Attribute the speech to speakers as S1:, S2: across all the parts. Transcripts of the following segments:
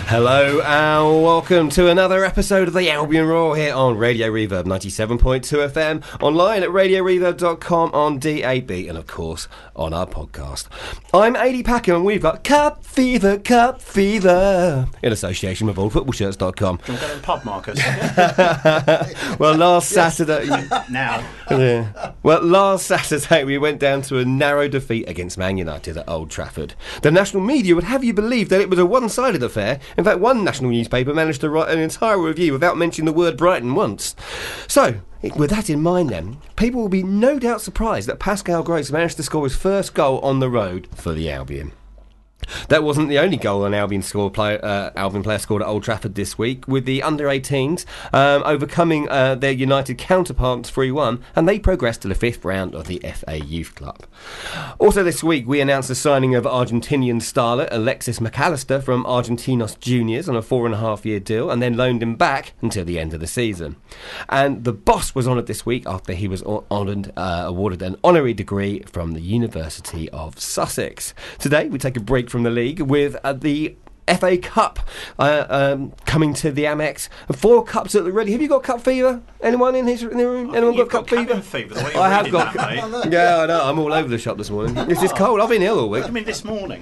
S1: Hello and welcome to another episode of the Albion Roar here on Radio Reverb 97.2 FM, online at radioreverb.com, on DAB, and of course on our podcast. I'm Adi Packham and we've got Cup Fever, in association with allfootballshirts.com.
S2: Can we go to the pub, Marcus?
S1: Well, last Saturday...
S2: Now.
S1: Yeah. Well, last Saturday we went down to a narrow defeat against Man United at Old Trafford. The national media would have you believe that it was a one-sided affair. In fact, one national newspaper managed to write an entire review without mentioning the word Brighton once. So, with that in mind then, people will be no doubt surprised that Pascal Gross managed to score his first goal on the road for the Albion. That wasn't the only goal an Albion player scored at Old Trafford this week, with the under-18s overcoming their United counterparts 3-1, and they progressed to the fifth round of the FA Youth Club. Also this week, we announced the signing of Argentinian starlet Alexis McAllister from Argentinos Juniors on a 4.5-year deal, and then loaned him back until the end of the season. And the boss was honoured this week after he was awarded an honorary degree from the University of Sussex. Today, we take a break from the league with the FA Cup coming to the Amex. 4 cups at the ready. Have you got cup fever? Anyone in the room? Anyone got cup fever? I have got. Yeah, I know. I'm all over the shop this morning. It's just cold. I've been ill all week.
S2: I mean, this morning.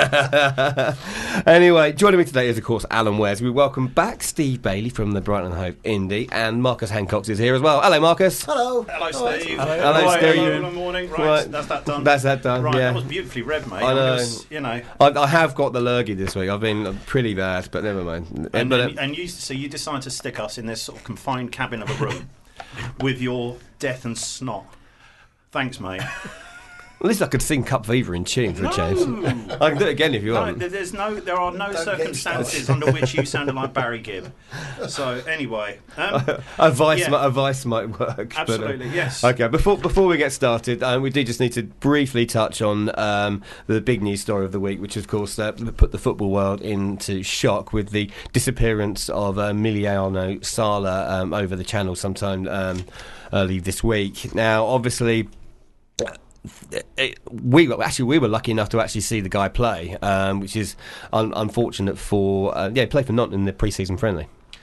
S1: Anyway, joining me today is, of course, Alan Wares. We welcome back Steve Bailey from the Brighton and Hove Indie, and Marcus Hancock is here as well. Hello, Marcus.
S3: Hello.
S2: Hello, Steve.
S1: Hello, Steve.
S2: Hello, morning. Right, that's that done.
S1: That's that done.
S2: Right,
S1: yeah.
S2: that was beautifully read, mate.
S1: I know. I have got the lurgy this week. I've been pretty bad, but never mind.
S2: And you decided to stick us in this sort of confined cabin of a room with your death and snot. Thanks, mate.
S1: At least I could sing Cup Fever in tune for a change. I can do it again if you want.
S2: There are no circumstances under which you sounded like Barry Gibb. So anyway,
S1: advice might work.
S2: Absolutely,
S1: but,
S2: yes.
S1: Okay, before we get started, we do just need to briefly touch on the big news story of the week, which of course put the football world into shock with the disappearance of Emiliano Sala over the channel sometime early this week. Now, obviously, we were lucky enough to actually see the guy play, which is unfortunate for play for Nantes in the pre-season friendly.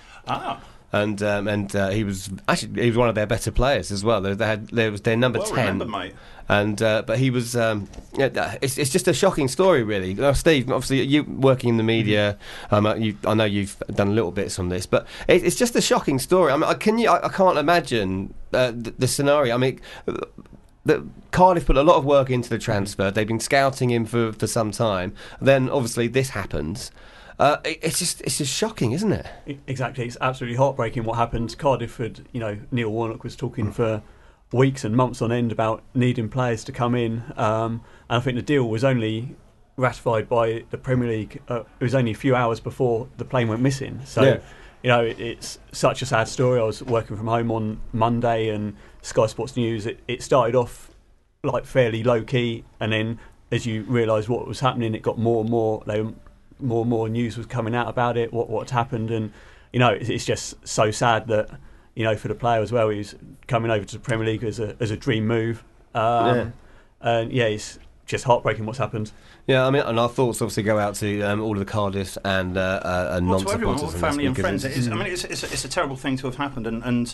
S1: And he was one of their better players as well. There was their number 10.
S2: Remember, mate.
S1: And but he was. It's just a shocking story, really. Now, Steve, obviously, you working in the media, I know you've done little bits on this, but it's just a shocking story. I mean, I can't imagine the scenario. I mean. Cardiff put a lot of work into the transfer. They've been scouting him for some time. Then, obviously, this happens. It's just shocking, isn't it?
S4: Exactly. It's absolutely heartbreaking what happened. Cardiff had, Neil Warnock was talking for weeks and months on end about needing players to come in. And I think the deal was only ratified by the Premier League. It was only a few hours before the plane went missing. So, it's such a sad story. I was working from home on Monday and Sky Sports News, it started off like fairly low key, and then as you realised what was happening, it got more and more news was coming out about it, what's happened, and it's just so sad that for the player as well, he's coming over to the Premier League as a dream move, and it's just heartbreaking what's happened.
S1: Yeah, I mean, and our thoughts obviously go out to all of the Cardiff and non-supporters,
S2: to everyone, all family and friends.
S1: It's
S2: a terrible thing to have happened, and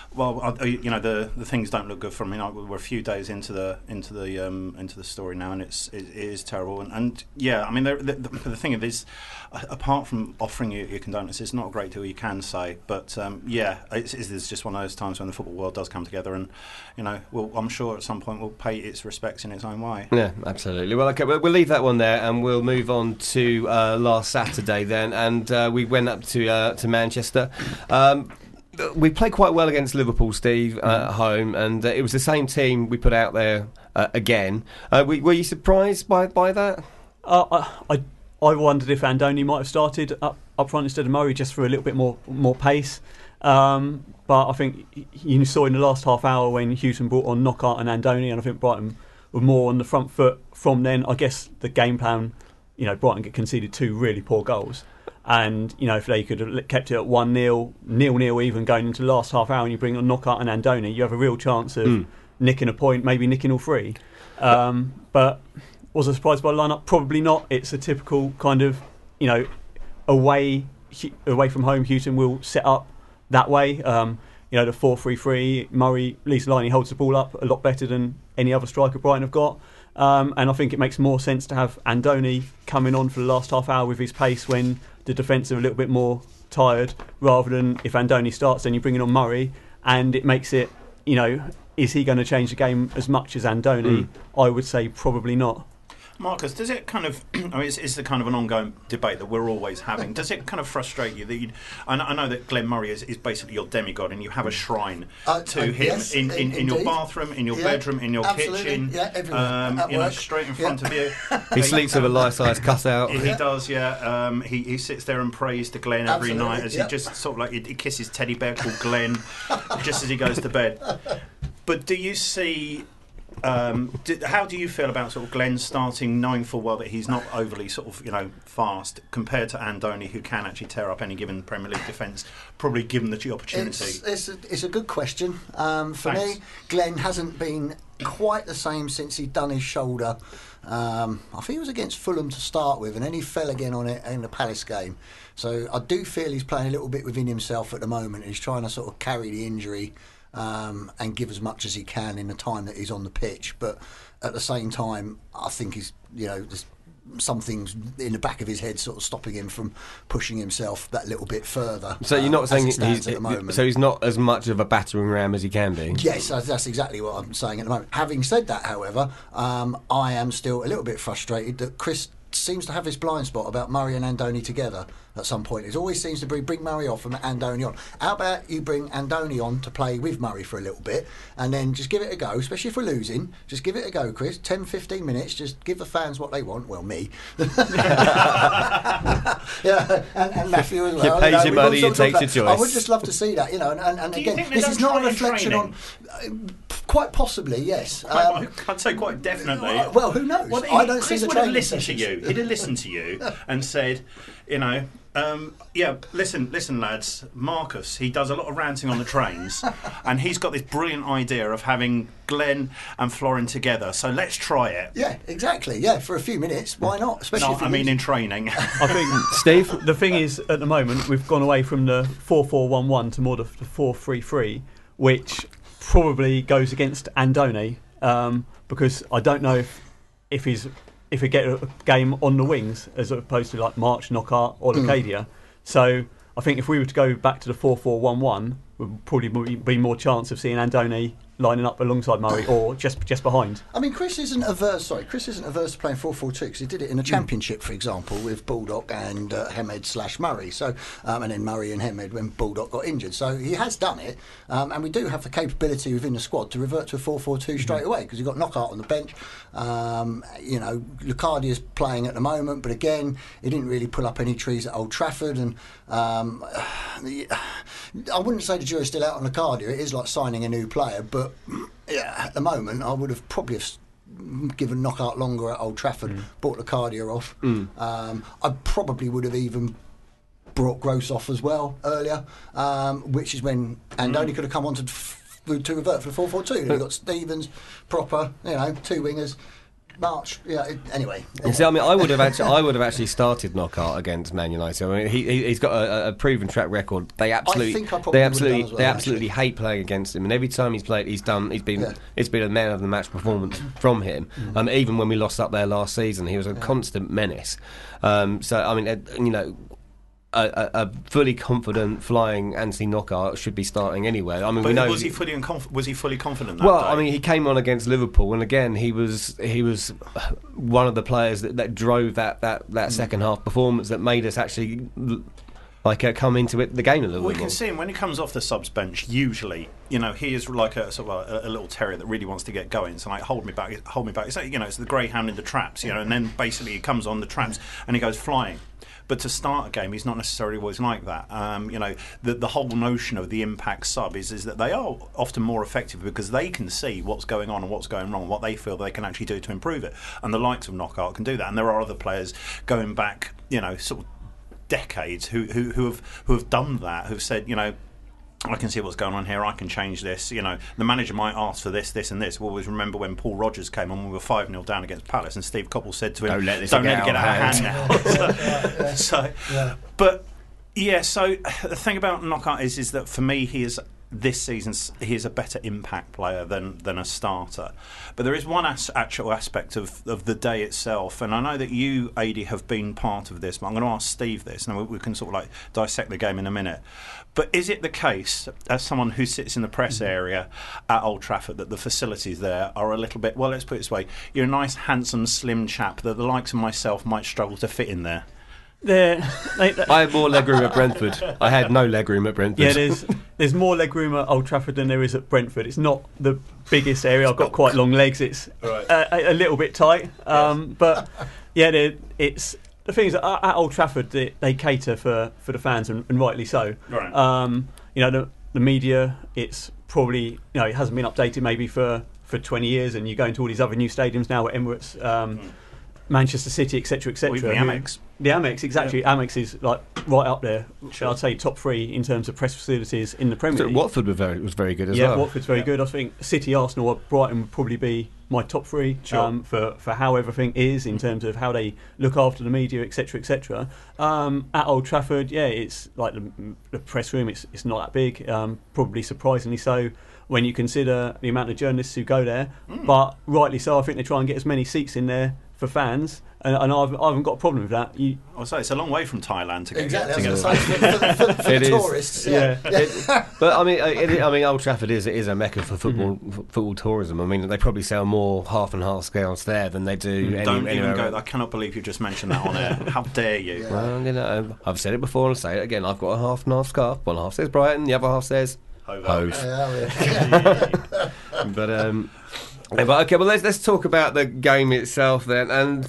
S2: the things don't look good for me. We're a few days into the story now, and it is terrible. And yeah, I mean, the thing is, apart from offering your condolences, it's not a great deal you can say. But it's just one of those times when the football world does come together, and I'm sure at some point we'll pay its respects in its own way.
S1: Yeah, absolutely. Well, okay, we'll leave that one there, and we'll move on to last Saturday then, and we went up to Manchester. We played quite well against Liverpool, Steve, at home, and it was the same team we put out there again. Were you surprised by that?
S4: I wondered if Andoni might have started up front instead of Murray, just for a little bit more pace. But I think you saw in the last half hour when Houghton brought on Knockaert and Andoni, and I think Brighton were more on the front foot from then. I guess the game plan, Brighton get conceded 2 really poor goals. And, if they could have kept it at 1-0, 0-0 even going into the last half hour, and you bring on Knockaert and Andoni, you have a real chance of nicking a point, maybe nicking all 3. But was I surprised by the lineup? Probably not. It's a typical kind of, away from home, Houghton will set up that way. The 4-3-3, Murray, Lisa Liney holds the ball up a lot better than any other striker Brighton have got. And I think it makes more sense to have Andoni coming on for the last half hour with his pace when the defence are a little bit more tired, rather than if Andoni starts, then you're bringing on Murray, and it makes it, is he going to change the game as much as Andoni? I would say probably not.
S2: Marcus, does it kind of, it's the kind of an ongoing debate that we're always having. Does it kind of frustrate you that I know that Glenn Murray is basically your demigod, and you have a shrine to him
S3: yes,
S2: in your bathroom, in your bedroom, in your kitchen,
S3: everywhere.
S2: Straight in front of you.
S1: He sleeps with a life-size cutout.
S2: He does, yeah. He sits there and prays to Glenn every night as he just sort of like he kisses teddy bear called Glenn just as he goes to bed. But do you see? How do you feel about sort of Glenn starting, knowing full well that he's not overly sort of fast, compared to Andoni, who can actually tear up any given Premier League defence, probably given the opportunity?
S3: It's a good question. For me, Glenn hasn't been quite the same since he'd done his shoulder. I think it was against Fulham to start with, and then he fell again on it in the Palace game. So I do feel he's playing a little bit within himself at the moment. He's trying to sort of carry the injury and give as much as he can in the time that he's on the pitch, but at the same time I think he's there's something's in the back of his head sort of stopping him from pushing himself that little bit further.
S1: So you're not saying he's not as much of a battering ram as he can be?
S3: Yes, that's exactly what I'm saying at the moment. Having said that, however, I am still a little bit frustrated that Chris seems to have this blind spot about Murray and Andoni together at some point. It always seems to bring Murray off and Andoni on. How about you bring Andoni on to play with Murray for a little bit, and then just give it a go, especially if we're losing. Just give it a go, Chris. 10-15 minutes, just give the fans what they want. Well, me. Yeah, and Matthew as well.
S1: You pays your money, you takes your choice.
S3: I would just love to see that, and again, this is not a reflection on... Quite possibly, yes.
S2: I'd say quite definitely.
S3: Well, who knows?
S2: Well,
S3: I don't
S2: Chris
S3: see the
S2: would have
S3: training
S2: listened
S3: sessions.
S2: to you. He'd have listened to you and said, listen, lads. Marcus, he does a lot of ranting on the trains, and he's got this brilliant idea of having Glenn and Florin together. So let's try it.
S3: Yeah, exactly. Yeah, for a few minutes, why not? Especially.
S2: No, I mean in training.
S4: I think, Steve, the thing is, at the moment, we've gone away from the 4-4-1-1 to more the 4-3-3, which probably goes against Andoni, because I don't know if we get a game on the wings as opposed to like March, Knockaert or Locadia. So I think if we were to go back to the 4-4-1-1, would probably be more chance of seeing Andoni lining up alongside Murray or just behind.
S3: I mean, Chris isn't averse to playing 4-4-2 because he did it in the Championship, for example, with Baldock and Hemed/Murray. So, and then Murray and Hemed when Baldock got injured. So he has done it, and we do have the capability within the squad to revert to a 4-4-2 straight away because you've got Knockaert on the bench. Locardia's playing at the moment, but again, he didn't really pull up any trees at Old Trafford, and I wouldn't say the jury's still out on Locardia. It is like signing a new player, but at the moment, I would have probably given Knockaert longer at Old Trafford, brought Locardia off. I probably would have even brought Gross off as well earlier, which is when Andoni could have come on to revert for the 4-4-2. You've got Stevens, proper, two wingers. March, anyway.
S1: See, I mean, I would have actually started Knockaert against Man United. I mean, he's got a proven track record. They absolutely hate playing against him, and every time he's played, it's been a man of the match performance from him. Even when we lost up there last season, he was a constant menace. So I mean, a fully confident flying Anthony Knockaert should be starting anywhere. I mean, we know
S2: was he fully confident that
S1: well,
S2: day?
S1: I mean, he came on against Liverpool, and again, he was one of the players that drove that second half performance that made us actually come into the game a little bit more.
S2: We can see him when he comes off the subs bench. Usually, he is like a little terrier that really wants to get going. So like, hold me back. It's like, it's the greyhound in the traps, and then basically he comes on the traps and he goes flying. But to start a game, he's not necessarily always like that. The whole notion of the impact sub is that they are often more effective because they can see what's going on and what's going wrong, what they feel they can actually do to improve it. And the likes of Knockaert can do that. And there are other players going back, sort of decades who have done that, who've said, I can see what's going on here. I can change this. You know, the manager might ask for this, this, and this. We'll always remember when Paul Rogers came on, we were 5-0 down against Palace, and Steve Coppell said to him,
S1: "Don't let it
S2: get out of hand now." But yeah. So the thing about Knockaert is that for me, this season he is a better impact player than a starter. But there is one actual aspect of the day itself, and I know that you, Adi, have been part of this, but I'm going to ask Steve this, and we can sort of like dissect the game in a minute. But is it the case, as someone who sits in the press area at Old Trafford, that the facilities there are a little bit, well, let's put it this way, you're a nice, handsome, slim chap that the likes of myself might struggle to fit in there?
S1: I have more legroom at Brentford. I had no legroom at Brentford.
S4: Yeah, there's more legroom at Old Trafford than there is at Brentford. It's not the biggest area. I've got quite long legs. It's a little bit tight. But yeah, it's the thing is at Old Trafford they cater for the fans, and rightly so.
S2: Right.
S4: You know, the media. It's probably, you know, it hasn't been updated maybe for 20 years, and you go into all these other new stadiums now at Emirates. Manchester City, etc., etc.
S2: The Amex.
S4: The Amex, exactly. Yeah. Amex is like right up there. Sure. I'd say top 3 in terms of press facilities in the Premier League.
S1: Watford was very good as
S4: well.
S1: Yeah,
S4: Watford's very good. I think City, Arsenal, or Brighton would probably be my top 3 for how everything is in terms of how they look after the media, etc., etc. At Old Trafford, yeah, it's like the press room. It's not that big. Probably surprisingly so when you consider the amount of journalists who go there. But rightly so. I think they try and get as many seats in there for fans, and I haven't got a problem with that.
S2: I'll say it's a long way from Thailand to get
S3: exactly
S2: to
S3: for the tourists.
S4: Yeah.
S1: But I mean, Old Trafford is a mecca for football tourism. I mean, they probably sell more half and half scales there than they do.
S2: Don't even go. I cannot believe you just mentioned that on air. How dare you?
S1: Yeah. Well, you know, I've said it before and I'll say it again. I've got a half and half scarf. One half says Brighton, the other half says Hove. But okay, well let's talk about the game itself then. And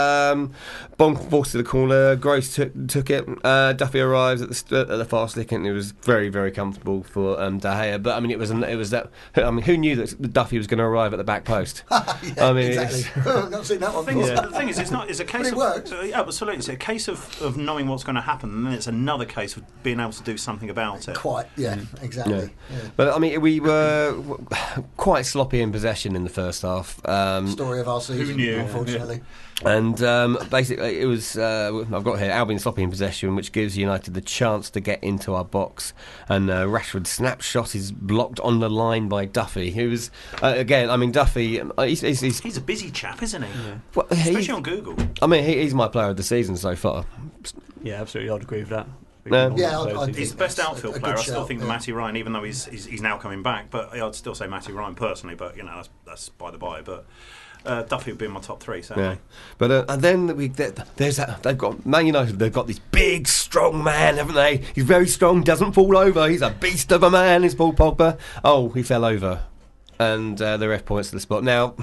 S1: Bonk forced to the corner. Gross took it. Duffy arrives at the far stick, and it was very, very comfortable for De Gea. But I mean, it was that. I mean, who knew that Duffy was going to arrive at the back post?
S3: I mean, exactly. Not seen that one.
S2: The thing is, it's a case
S3: but it
S2: of
S3: worked.
S2: Absolutely. It's a case of knowing what's going to happen, and then it's another case of being able to do something about it.
S3: Quite, exactly.
S1: Yeah. Yeah. But I mean, we were quite sloppy in possession in the first half.
S3: Story of our season,
S2: who knew?
S3: Unfortunately.
S1: And basically, it was I've got here Albion sloppy in possession, which gives United the chance to get into our box. And Rashford's snap shot is blocked on the line by Duffy, who was again. I mean, Duffy.
S2: He's a busy chap, isn't he? Yeah.
S1: Well,
S2: especially on Google.
S1: I mean, he's my player of the season so far.
S4: Yeah, absolutely. I'd agree with that.
S2: He's the best outfield player. I still think that Matty Ryan, even though he's now coming back, but I'd still say Matty Ryan personally. But you know, that's by the by. But Duffy would be in my top 3. So
S1: yeah. But and then there's that. They've got Man United. They've got this big, strong man, haven't they? He's very strong. Doesn't fall over. He's a beast of a man. Is Paul Pogba? Oh, he fell over, and the ref points to the spot. Now,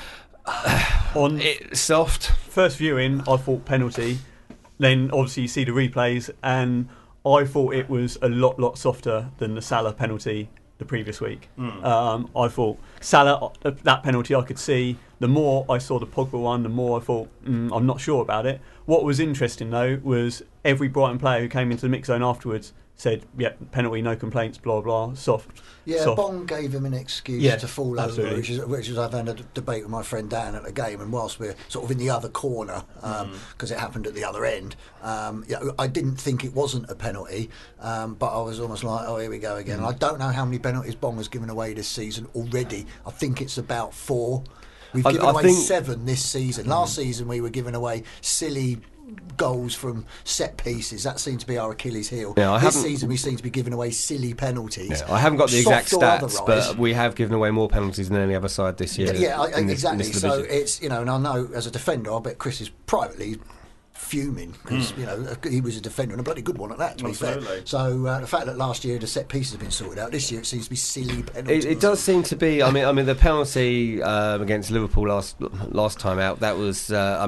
S4: on
S1: soft
S4: first viewing, I thought penalty. Then obviously you see the replays, and I thought it was a lot softer than the Salah penalty the previous week. I thought Salah, that penalty I could see. The more I saw the Pogba one, the more I thought, I'm not sure about it. What was interesting though was every Brighton player who came into the mix zone afterwards said, yeah, penalty, no complaints, blah blah, soft.
S3: Yeah,
S4: soft.
S3: Bong gave him an excuse to fall over, which is I've had a debate with my friend Dan at the game, and whilst we're sort of in the other corner, because it happened at the other end, I didn't think it wasn't a penalty, but I was almost like, oh, here we go again. And I don't know how many penalties Bong has given away this season already. I think it's about 4. We've given away 7 this season. Last season we were giving away silly goals from set pieces. That seemed to be our Achilles heel. This season we seem to be giving away silly penalties.
S1: Yeah, I haven't got the exact stats, but we have given away more penalties than any other side this year.
S3: Exactly. So it's, and I know as a defender, I bet Chris is privately fuming because he was a defender and a bloody good one at that, to be fair. So the fact that last year the set pieces have been sorted out, this year it seems to be silly penalties.
S1: It does seem to be. I mean the penalty against Liverpool last time out, that was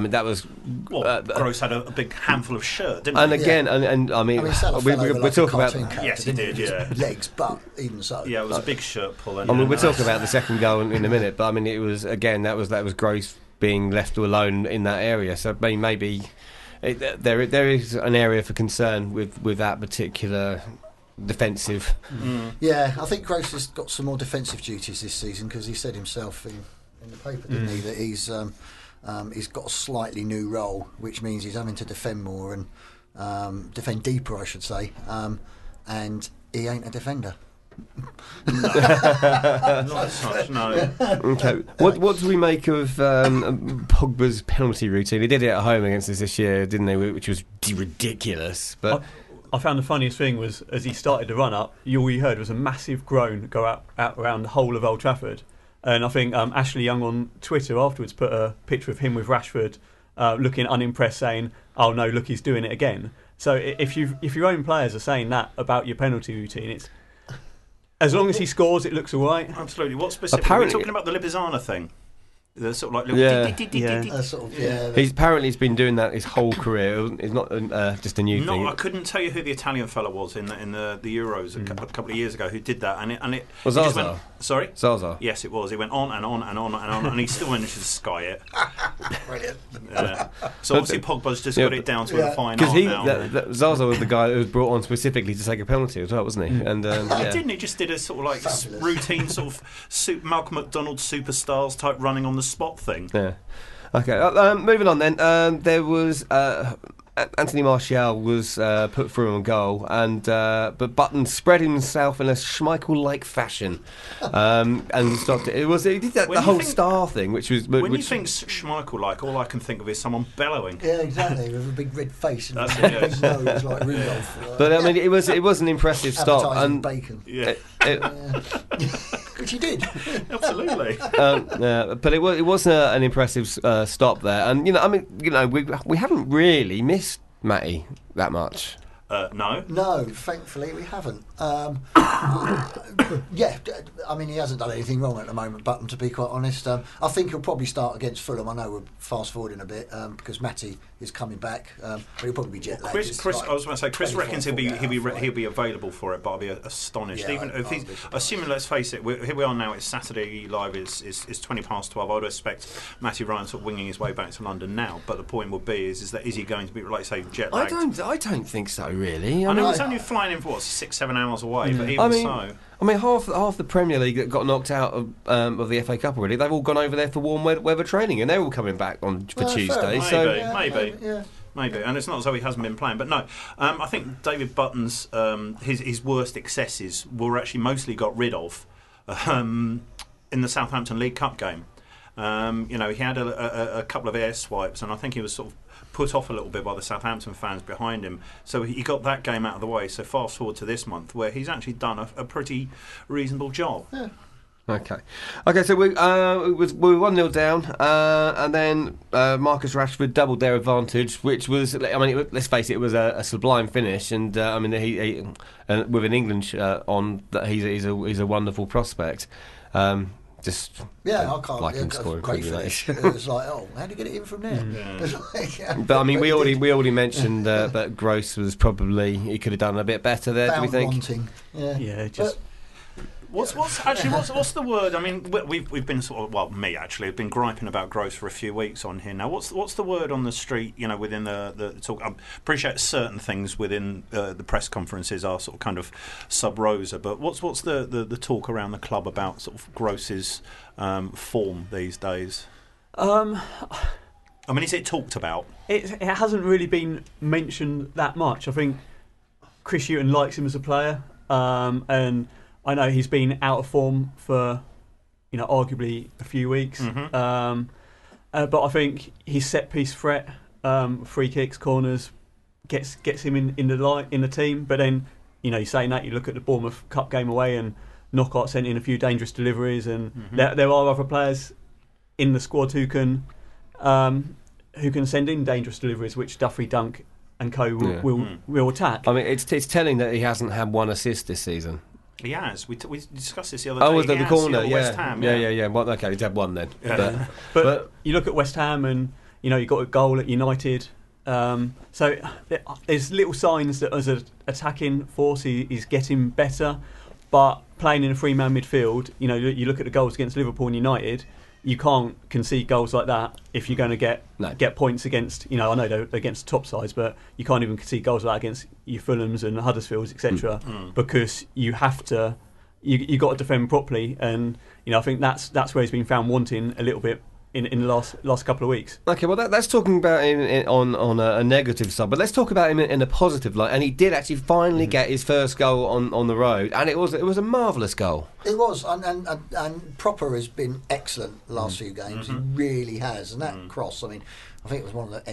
S2: Gross had a big handful of shirt, didn't
S1: and
S2: he?
S1: again and I mean we're talking about
S3: yes he did legs, but even so
S2: it was a big shirt pull.
S1: I mean we're talking about the second goal in a minute, but I mean it was again that was Gross being left alone in that area, so maybe there is an area for concern with that particular defensive.
S3: Yeah, I think Gross has got some more defensive duties this season because he said himself in the paper, didn't he, that he's got a slightly new role, which means he's having to defend more and defend deeper, I should say, and he ain't a defender.
S2: Not as such, no.
S1: Okay, what do we make of Pogba's penalty routine? He did it at home against us this year, didn't he? Which was ridiculous. But
S4: I found the funniest thing was as he started to run up, all you heard was a massive groan go out around the whole of Old Trafford. And I think Ashley Young on Twitter afterwards put a picture of him with Rashford looking unimpressed, saying, "Oh no, look, he's doing it again." So if your own players are saying that about your penalty routine, it's as long as he scores, it looks all right.
S2: Absolutely. What specifically? We're talking about the Lipizzaner thing. The sort of like little
S1: He's been doing that his whole career. It's not just a new thing.
S2: I couldn't tell you who the Italian fella was in the Euros a couple of years ago who did that, and it
S1: was Zaza.
S2: Sorry,
S1: Zaza.
S2: Yes, it was. He went on and on and on and on, and he still managed to sky it.
S3: Brilliant.
S2: So obviously Pogba's just got it down to a fine art now.
S1: Zaza was the guy that was brought on specifically to take a penalty as well, wasn't he? And
S2: didn't he just did a sort of like routine sort of Malcolm McDonald superstars type running on the spot thing.
S1: Yeah. Okay. Moving on then. There was Anthony Martial was put through on goal, and but Button spread himself in a Schmeichel-like fashion, and stopped it. He did that the whole star thing, which was.
S2: When you think Schmeichel-like, all I can think of is someone bellowing.
S3: Yeah, exactly, with a big red face and a big nose like Rudolph.
S1: But I mean, it was an impressive stop, and
S3: bacon.
S2: Yeah.
S3: Which he did.
S2: Absolutely.
S1: But it was an impressive stop there, and we haven't really missed Matty that much.
S2: No,
S3: thankfully we haven't. Yeah, I mean he hasn't done anything wrong at the moment, Button, to be quite honest. I think he'll probably start against Fulham. I know we're fast forwarding a bit because Matty is coming back, but he'll probably be jet lagged.
S2: Chris, I was going to say, Chris reckons he'll be available for it, but I'll be astonished.
S3: Yeah,
S2: even if he's assuming, let's face it, here we are now. It's Saturday live. It's 12:20. I would expect Matty Ryan sort of winging his way back to London now. But the point would be is that is he going to be, like say, jet lagged?
S1: I don't think so, really.
S2: I know he's only flying in for 6-7 hours away, but even so.
S1: I mean, half the Premier League that got knocked out of the FA Cup already, they've all gone over there for warm weather training, and they're all coming back for Tuesday.
S2: Maybe, and it's not as though he hasn't been playing. But no, I think David Button's his worst excesses were actually mostly got rid of in the Southampton League Cup game. He had a couple of air swipes, and I think he was sort of put off a little bit by the Southampton fans behind him. So he got that game out of the way. So fast forward to this month, where he's actually done a pretty reasonable job.
S3: Yeah.
S1: Okay, so we were 1-0 down, and then Marcus Rashford doubled their advantage, which was, let's face it, it was a sublime finish, and he with an England shirt on, that he's a wonderful prospect. I can't
S3: like him scoring. Great finish. It was like, how do you get it in from there?
S1: But I mean, we already mentioned that Gross was probably, he could have done a bit better there. Do we think?
S3: Wanting. Yeah.
S2: What's the word? I mean, we've been me actually have been griping about Gross for a few weeks on here now. What's the word on the street? Within the talk. I appreciate certain things within the press conferences are sort of kind of sub rosa, but what's the talk around the club about sort of Gross's form these days? I mean, is it talked about?
S4: It hasn't really been mentioned that much. I think Chris Hughton likes him as a player, and I know he's been out of form for, arguably a few weeks. Mm-hmm. But I think his set piece threat, free kicks, corners, gets him in the team. But then, you're saying that, you look at the Bournemouth Cup game away, and Knockout sent in a few dangerous deliveries, and there are other players in the squad who can send in dangerous deliveries, which Duffy, Dunk and co will attack.
S1: I mean, it's telling that he hasn't had one assist this season.
S2: He has. We discussed this the other day.
S1: Oh, was that the corner? Yeah.
S2: West Ham,
S1: yeah. Well, okay, he's had one then.
S2: Yeah.
S4: But you look at West Ham, and you got a goal at United. So there's little signs that as an attacking force, he's getting better. But playing in a three-man midfield, you look at the goals against Liverpool and United. you can't concede goals like that if you're going to get points against, I know they're against top sides, but you can't even concede goals like that against your Fulhams and Huddersfields, etc. Because you have to, you got to defend properly, and I think that's where he's been found wanting a little bit in the last couple of weeks.
S1: Okay, well that's talking about him on a negative side, but let's talk about him in a positive light. And he did actually finally get his first goal on the road, and it was a marvellous goal.
S3: It was, and Proper has been excellent the last few games. He really has, and that cross, I mean, I think it was one of the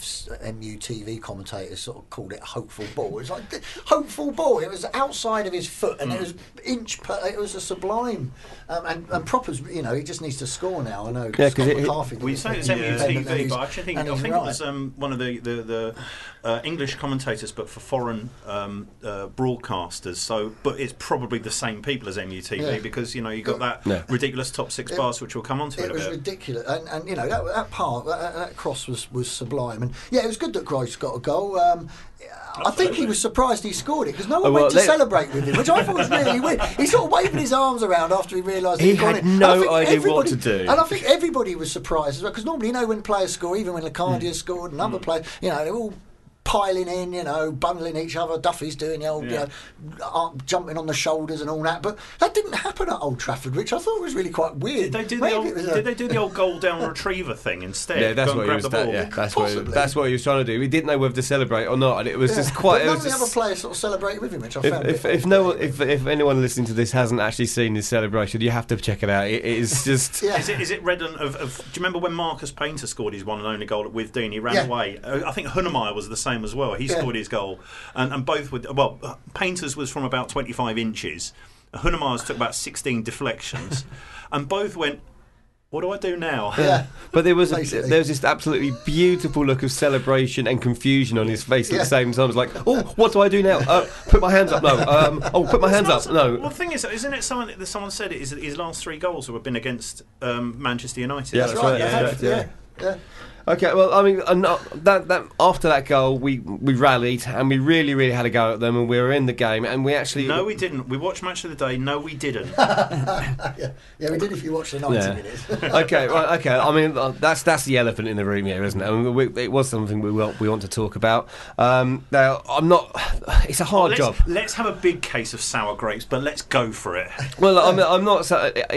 S3: MUTV commentators sort of called it hopeful ball. It's like hopeful ball. It was outside of his foot, and it was it was a sublime. And Proper's, he just needs to score now. I know.
S1: Yeah,
S3: Scott McCarthy.
S2: We say it's MUTV, but I actually think it was one of the English commentators, but for foreign broadcasters. So, but it's probably the same people as MUTV because you got that ridiculous top six pass, which we'll come on to.
S3: It was ridiculous, and that part, that cross was sublime, and it was good that Grice got a goal. I think he was surprised he scored it because no one went to celebrate with him, which I thought was really weird. He sort of waving his arms around after he realised
S1: he had no idea what to do.
S3: And I think everybody was surprised as well because normally, when players score, even when Lacardia scored and other players, they're all piling in, bundling each other. Duffy's doing the old, jumping on the shoulders and all that. But that didn't happen at Old Trafford, which I thought was really quite weird.
S2: Did they do the old goal down retriever thing instead?
S1: Yeah, that's what he was. That's what he was trying to do. We didn't know whether to celebrate or not, and it was just quite.
S3: But none of the other players sort of celebrated with him, which I found.
S1: If anyone listening to this hasn't actually seen his celebration, you have to check it out. It is just.
S2: Is it redolent of? Do you remember when Marcus Painter scored his one and only goal with Dean? He ran away. I think Hunemeyer was the same as well. He scored his goal, and both with Painter's was from about 25 inches. Hunemeyer's took about 16 deflections, and both went. What do I do now?
S3: Yeah,
S1: but there was this absolutely beautiful look of celebration and confusion on his face at the same time. It's like, what do I do now? Put my hands up. No. Put my hands up. No.
S2: Well, the thing is, isn't it someone said it is that his last 3 goals have been against Manchester United?
S1: Yeah, that's right.
S3: Yeah.
S1: Okay, well, I mean, that after that goal, we rallied and we really, really had a go at them, and we were in the game, and we actually.
S2: No, we didn't. We watched Match of the Day. No, we didn't.
S3: yeah, we did if you watched the 90 minutes.
S1: Okay. I mean, that's the elephant in the room here, isn't it? I mean, it was something we want to talk about. Now, I'm not. It's a hard job.
S2: Let's have a big case of sour grapes, but let's go for it.
S1: Well, I'm not.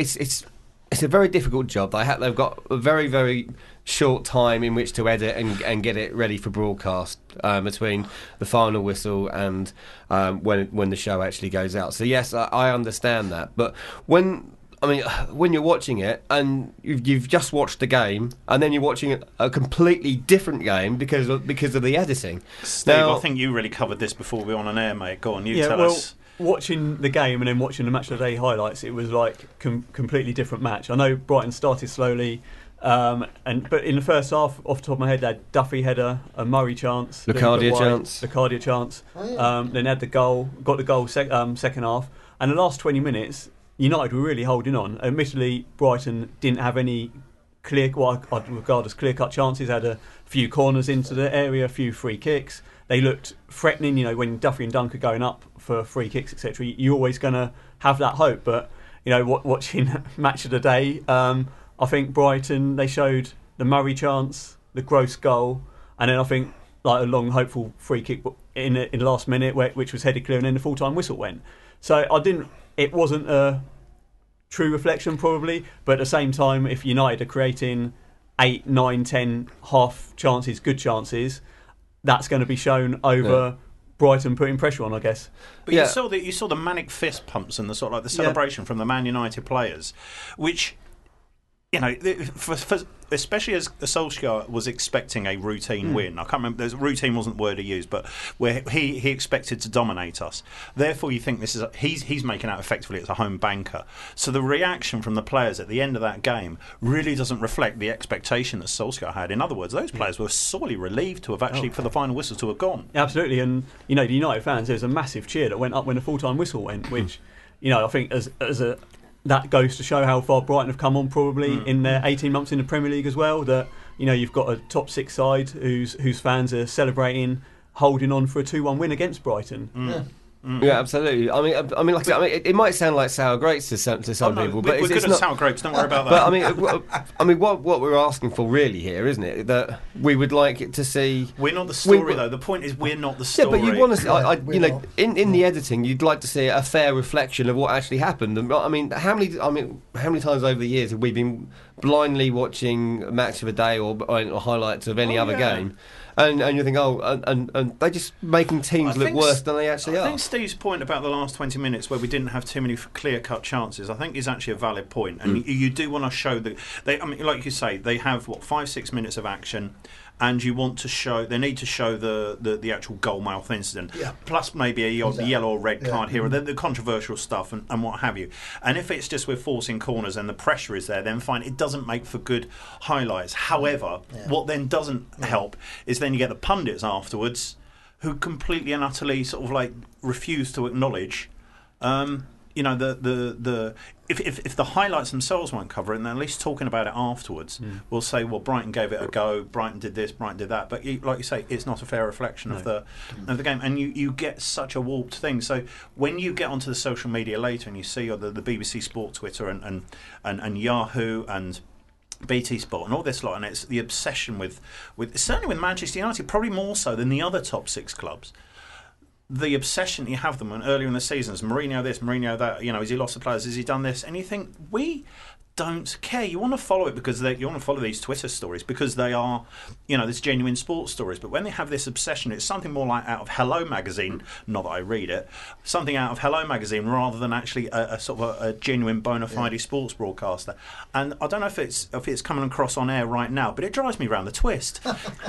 S1: It's a very difficult job. They've got a very, very short time in which to edit and get it ready for broadcast between the final whistle and when the show actually goes out. So yes, I understand that. But when you're watching it and you've just watched the game and then you're watching a completely different game because of the editing.
S2: Steve, I think you really covered this before we were on air, mate. Go on, tell us.
S4: Watching the game and then watching the Match of the Day highlights, it was like completely different match. I know Brighton started slowly, but in the first half, off the top of my head, they had Duffy header, a Murray chance,
S1: Lacardia chance,
S4: then had got the goal second half, and the last 20 minutes, United were really holding on. Admittedly, Brighton didn't have any what I'd regard as clear-cut chances. Had a few corners into the area, a few free kicks. They looked threatening, when Duffy and Dunk are going up for free kicks, etc. You're always going to have that hope. But, watching Match of the Day, I think Brighton, they showed the Murray chance, the Gross goal, and then I think like a long, hopeful free kick in the last minute, which was headed clear, and then the full-time whistle went. So it wasn't a true reflection probably, but at the same time, if United are creating 8, 9, 10 half chances, good chances, that's going to be shown over Brighton putting pressure on, I guess.
S2: But you saw the manic fist pumps and the sort of like the celebration from the Man United players, which especially as Solskjaer was expecting a routine win. I can't remember. Routine wasn't the word he used, but where he expected to dominate us. Therefore, you think this is he's making out effectively it's a home banker. So the reaction from the players at the end of that game really doesn't reflect the expectation that Solskjaer had. In other words, those players were sorely relieved to have actually for the final whistle to have gone.
S4: Absolutely, and the United fans, there was a massive cheer that went up when the full-time whistle went, which I think that goes to show how far Brighton have come on probably in their 18 months in the Premier League as well, that you've got a top 6 side whose fans are celebrating, holding on for a 2-1 win against Brighton.
S1: Yeah, absolutely. I mean, like I said, it might sound like sour grapes to some people, but
S2: we're good
S1: it's
S2: at
S1: not.
S2: sour grapes. Don't worry about that.
S1: But I mean, what we're asking for really here, isn't it? That we would like it to see.
S2: We're not the story, though. The point is, we're not the story.
S1: Yeah, but you want to see,
S3: We're not.
S1: in the editing, you'd like to see a fair reflection of what actually happened. And I mean, how many times over the years have we been blindly watching Match of the Day or highlights of any other game? And you think, and they're just making teams look worse than they actually are.
S2: I think Steve's point about the last 20 minutes where we didn't have too many clear-cut chances, I think is actually a valid point. And you do want to show that I mean, like you say, they have 5-6 minutes of action, and you want to show. They need to show the actual goalmouth incident, plus maybe a yellow or red card here, or the controversial stuff and what have you. And if it's just we're forcing corners and the pressure is there, then fine. It doesn't make for good highlights. However, what then doesn't help is then you get the pundits afterwards who completely and utterly sort of like refuse to acknowledge. You know, if the highlights themselves won't cover it, then at least talking about it afterwards, we'll say, well, Brighton gave it a go, Brighton did this, Brighton did that. But like you say, it's not a fair reflection of the game, and you get such a warped thing. So when you get onto the social media later and you see the BBC Sport Twitter and Yahoo and BT Sport and all this lot, and it's the obsession with certainly with Manchester United, probably more so than the other top 6 clubs. The obsession you have them earlier in the seasons, Mourinho this, Mourinho that, you know, has he lost the players, has he done this? And you think, we don't care. You want to follow it because you want to follow these Twitter stories because they are, you know, there's genuine sports stories. But when they have this obsession, it's something more like out of Hello magazine, not that I read it, something out of Hello magazine rather than actually a sort of a genuine bona fide sports broadcaster. And I don't know if it's coming across on air right now, but it drives me round the twist.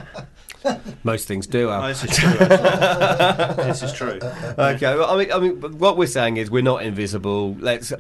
S1: Most things do.
S2: Oh, this is true. This is true.
S1: Okay. Well, I mean, what we're saying is we're not invisible. Is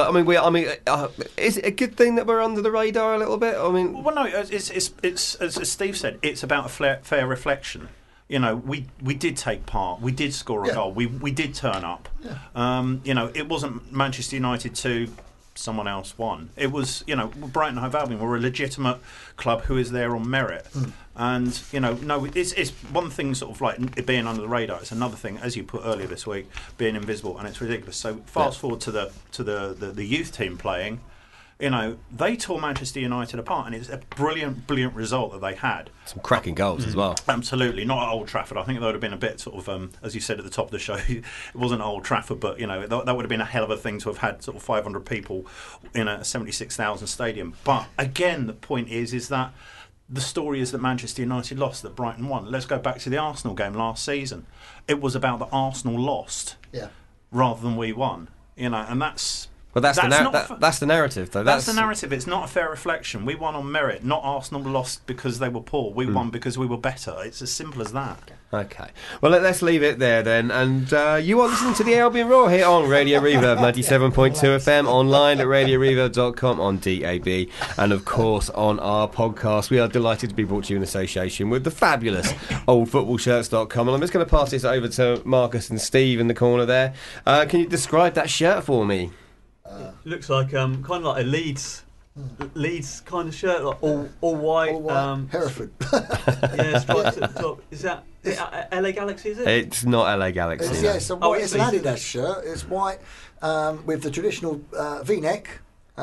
S1: it a good thing that we're under the radar a little bit? I mean,
S2: well, no. It's as Steve said. It's about a fair reflection. You know, we did take part. We did score a goal. We did turn up. Yeah. You know, it wasn't Manchester United 2. Someone else won. It was, you know, Brighton Hove Albion were a legitimate club who is there on merit. And, you know, no, it's one thing sort of like it being under the radar. It's another thing, as you put earlier this week, being invisible, and it's ridiculous. So fast forward to the youth team playing. You know, they tore Manchester United apart, and it's a brilliant result that they had.
S1: Some cracking goals as well.
S2: Absolutely, not at Old Trafford. I think that would have been a bit sort of, as you said at the top of the show, it wasn't Old Trafford, but you know that would have been a hell of a thing to have had sort of 500 people in a 76,000 stadium. But again, the point is that the story is that Manchester United lost, that Brighton won. Let's go back to the Arsenal game last season. It was about the Arsenal lost, rather than we won. You know, and that's.
S1: But that's the narrative, though.
S2: That's the narrative. It's not a fair reflection. We won on merit, not Arsenal lost because they were poor. We won because we were better. It's as simple as that. Okay.
S1: Well, let's leave it there then. And you are listening to the Albion Roar here on Radio Reverb 97.2 FM, online at radioreverb.com, on DAB, and of course on our podcast. We are delighted to be brought to you in association with the fabulous oldfootballshirts.com. And I'm just going to pass this over to Marcus and Steve in the corner there. Can you describe that shirt for me?
S4: Looks like kind of like a Leeds kind of shirt, like all white.
S3: Hereford.
S4: Yeah, stripes at the top. Is that LA Galaxy? Is it?
S1: It's not LA Galaxy.
S3: It's an Adidas shirt. It's white with the traditional V-neck,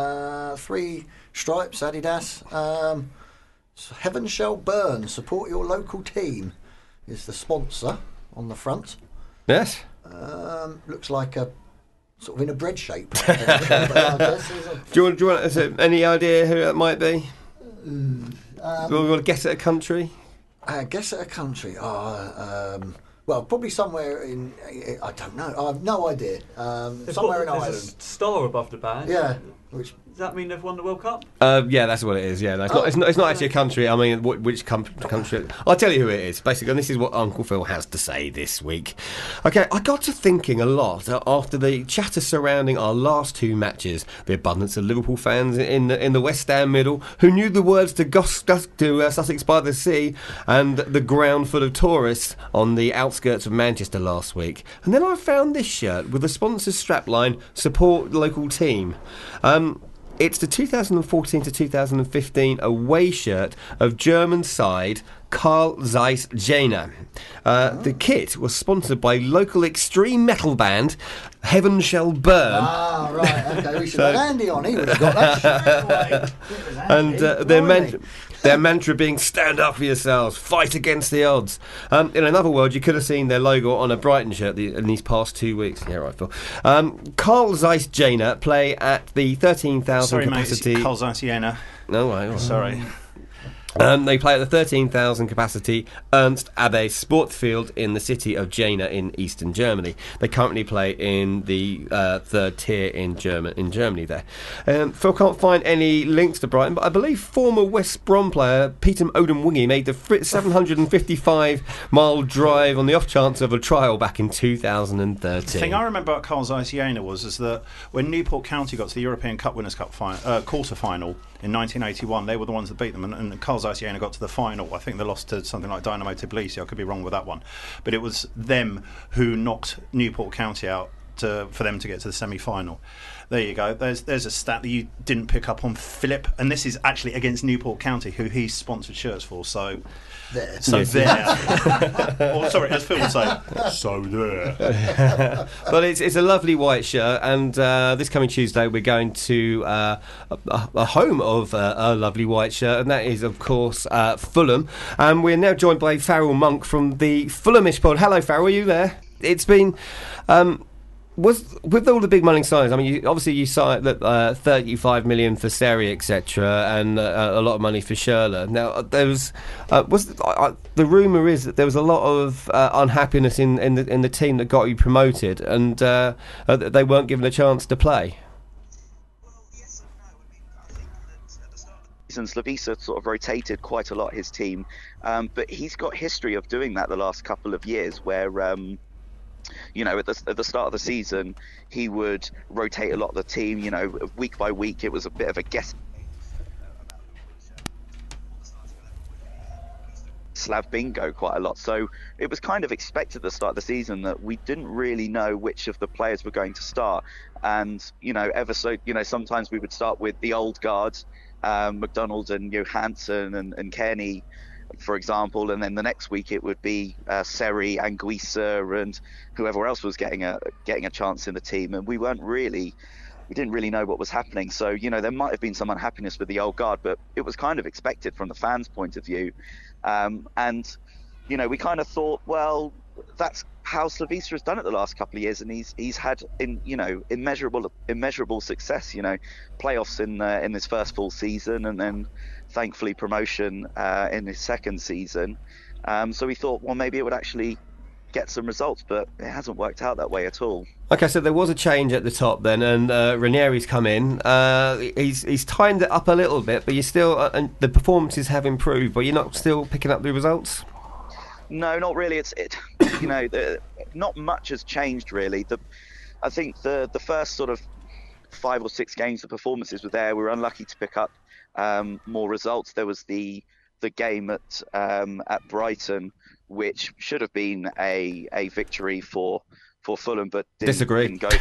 S3: 3 stripes. Adidas. Heaven shall burn. Support your local team is the sponsor on the front.
S1: Yes.
S3: Looks like a. Sort of in a bread shape.
S1: Do you want any idea who that might be? We want to guess at a country?
S3: Guess at a country? Well, probably somewhere in... I don't know. I have no idea. Somewhere in Ireland.
S4: There's a star above the band.
S3: Yeah.
S4: Does that mean they've won the World Cup?
S1: Yeah, that's what it is. Yeah, no, it's not actually a country. I mean, which country? I'll tell you who it is, basically, and this is what Uncle Phil has to say this week. Okay, I got to thinking a lot after the chatter surrounding our last 2 matches. The abundance of Liverpool fans in the West Stand middle who knew the words to Sussex by the Sea, and the ground full of tourists on the outskirts of Manchester last week. And then I found this shirt with the sponsor's strapline, "Support local team." It's the 2014 to 2015 away shirt of German side Carl Zeiss Jena. The kit was sponsored by local extreme metal band Heaven Shall Burn.
S3: Ah, right, okay, we should have Andy on, he would have got that straight away.
S1: And their mantra being stand up for yourselves, fight against the odds. In another word, you could have seen their logo on a Brighton shirt in these past 2 weeks. Yeah, right, Phil. Carl Zeiss Jena play at the 13,000 capacity.
S2: Sorry, mate, Carl Zeiss Jena.
S1: No, right.
S2: Sorry.
S1: They play at the 13,000 capacity Ernst Abbe Sportfield in the city of Jena in eastern Germany. They currently play in the third tier in Germany there. Phil can't find any links to Brighton, but I believe former West Brom player Peter Odemwingie made the 755-mile drive on the off chance of a trial back in 2013.
S2: The thing I remember about Carl Zeiss Jena was that when Newport County got to the European Cup Winners' Cup quarter-final in 1981, they were the ones that beat them, and Carl Zeiss Jena got to the final. I think they lost to something like Dynamo Tbilisi. I could be wrong with that one, but it was them who knocked Newport County out for them to get to the semi-final. There you go. There's a stat that you didn't pick up on Philip, and this is actually against Newport County, who he's sponsored shirts for. So there. Oh, sorry, as Phil would say. So there.
S1: But it's a lovely white shirt, and this coming Tuesday we're going to a home of a lovely white shirt, and that is, of course, Fulham. And we're now joined by Farrell Monk from the Fulhamish pod. Hello, Farrell. Are you there? It's been. With all the big money signings, I mean, you signed 35 million for Seri, etc., and a lot of money for Schürrle. Now, there was the rumour is that there was a lot of unhappiness in the team that got you promoted, and they weren't given a chance to play.
S5: And Slavisa sort of rotated quite a lot his team, but he's got history of doing that the last couple of years, where at the start of the season he would rotate a lot of the team. Week by week it was a bit of a guess. Slav bingo quite a lot, so it was kind of expected at the start of the season that we didn't really know which of the players were going to start, and sometimes we would start with the old guard, McDonald and Johansson and Kenny, for example, and then the next week it would be Seri, Anguissa, and whoever else was getting a chance in the team, and we didn't really know what was happening. So there might have been some unhappiness with the old guard, but it was kind of expected from the fans' point of view, and we kind of thought, well, that's how Slavisa has done it the last couple of years, and he's had immeasurable success. Playoffs in his first full season, and then thankfully promotion in his second season. So we thought, well, maybe it would actually get some results, but it hasn't worked out that way at all.
S1: Okay, so there was a change at the top then, and Ranieri's come in. He's timed it up a little bit, but you still the performances have improved, but you're not still picking up the results.
S5: No, not really. Not much has changed really. I think the first sort of 5 or 6 games, the performances were there. We were unlucky to pick up more results. There was the game at Brighton, which should have been a victory for Fulham, but didn't go.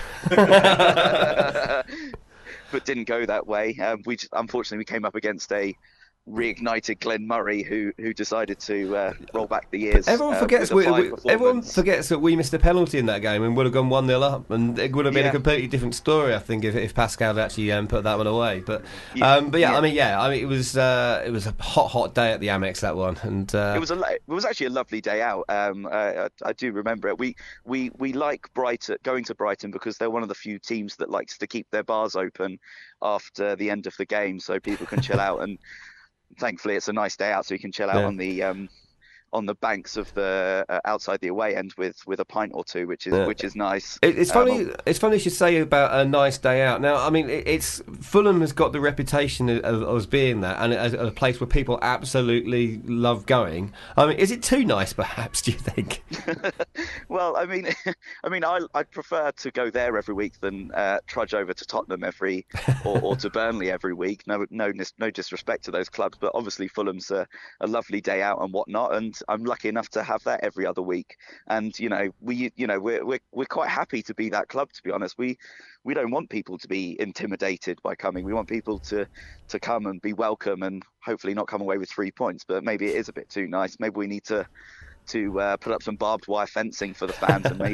S5: But didn't go that way. Unfortunately we came up against a reignited Glenn Murray, who decided to roll back the years.
S1: Everyone forgets that we missed a penalty in that game and would have gone 1-0 up, and it would have been a completely different story, I think, if Pascal had actually put that one away. But I mean, it was a hot day at the Amex, that one, and it
S5: was actually a lovely day out. I do remember it. We like going to Brighton because they're one of the few teams that likes to keep their bars open after the end of the game, so people can chill out, and thankfully it's a nice day out, so you can chill out on the banks of the outside the away end with a pint or two, which is nice.
S1: It's funny. It's funny you should say about a nice day out. Now, I mean, it's Fulham has got the reputation of being that, and as a place where people absolutely love going. I mean, is it too nice, perhaps? Do you think?
S5: Well, I mean, I'd prefer to go there every week than trudge over to Tottenham or to Burnley every week. No disrespect to those clubs, but obviously Fulham's a lovely day out and whatnot, and I'm lucky enough to have that every other week. And we're quite happy to be that club. To be honest, we don't want people to be intimidated by coming. We want people to come and be welcome, and hopefully not come away with 3 points. But maybe it is a bit too nice. Maybe we need to put up some barbed wire fencing for the fans, and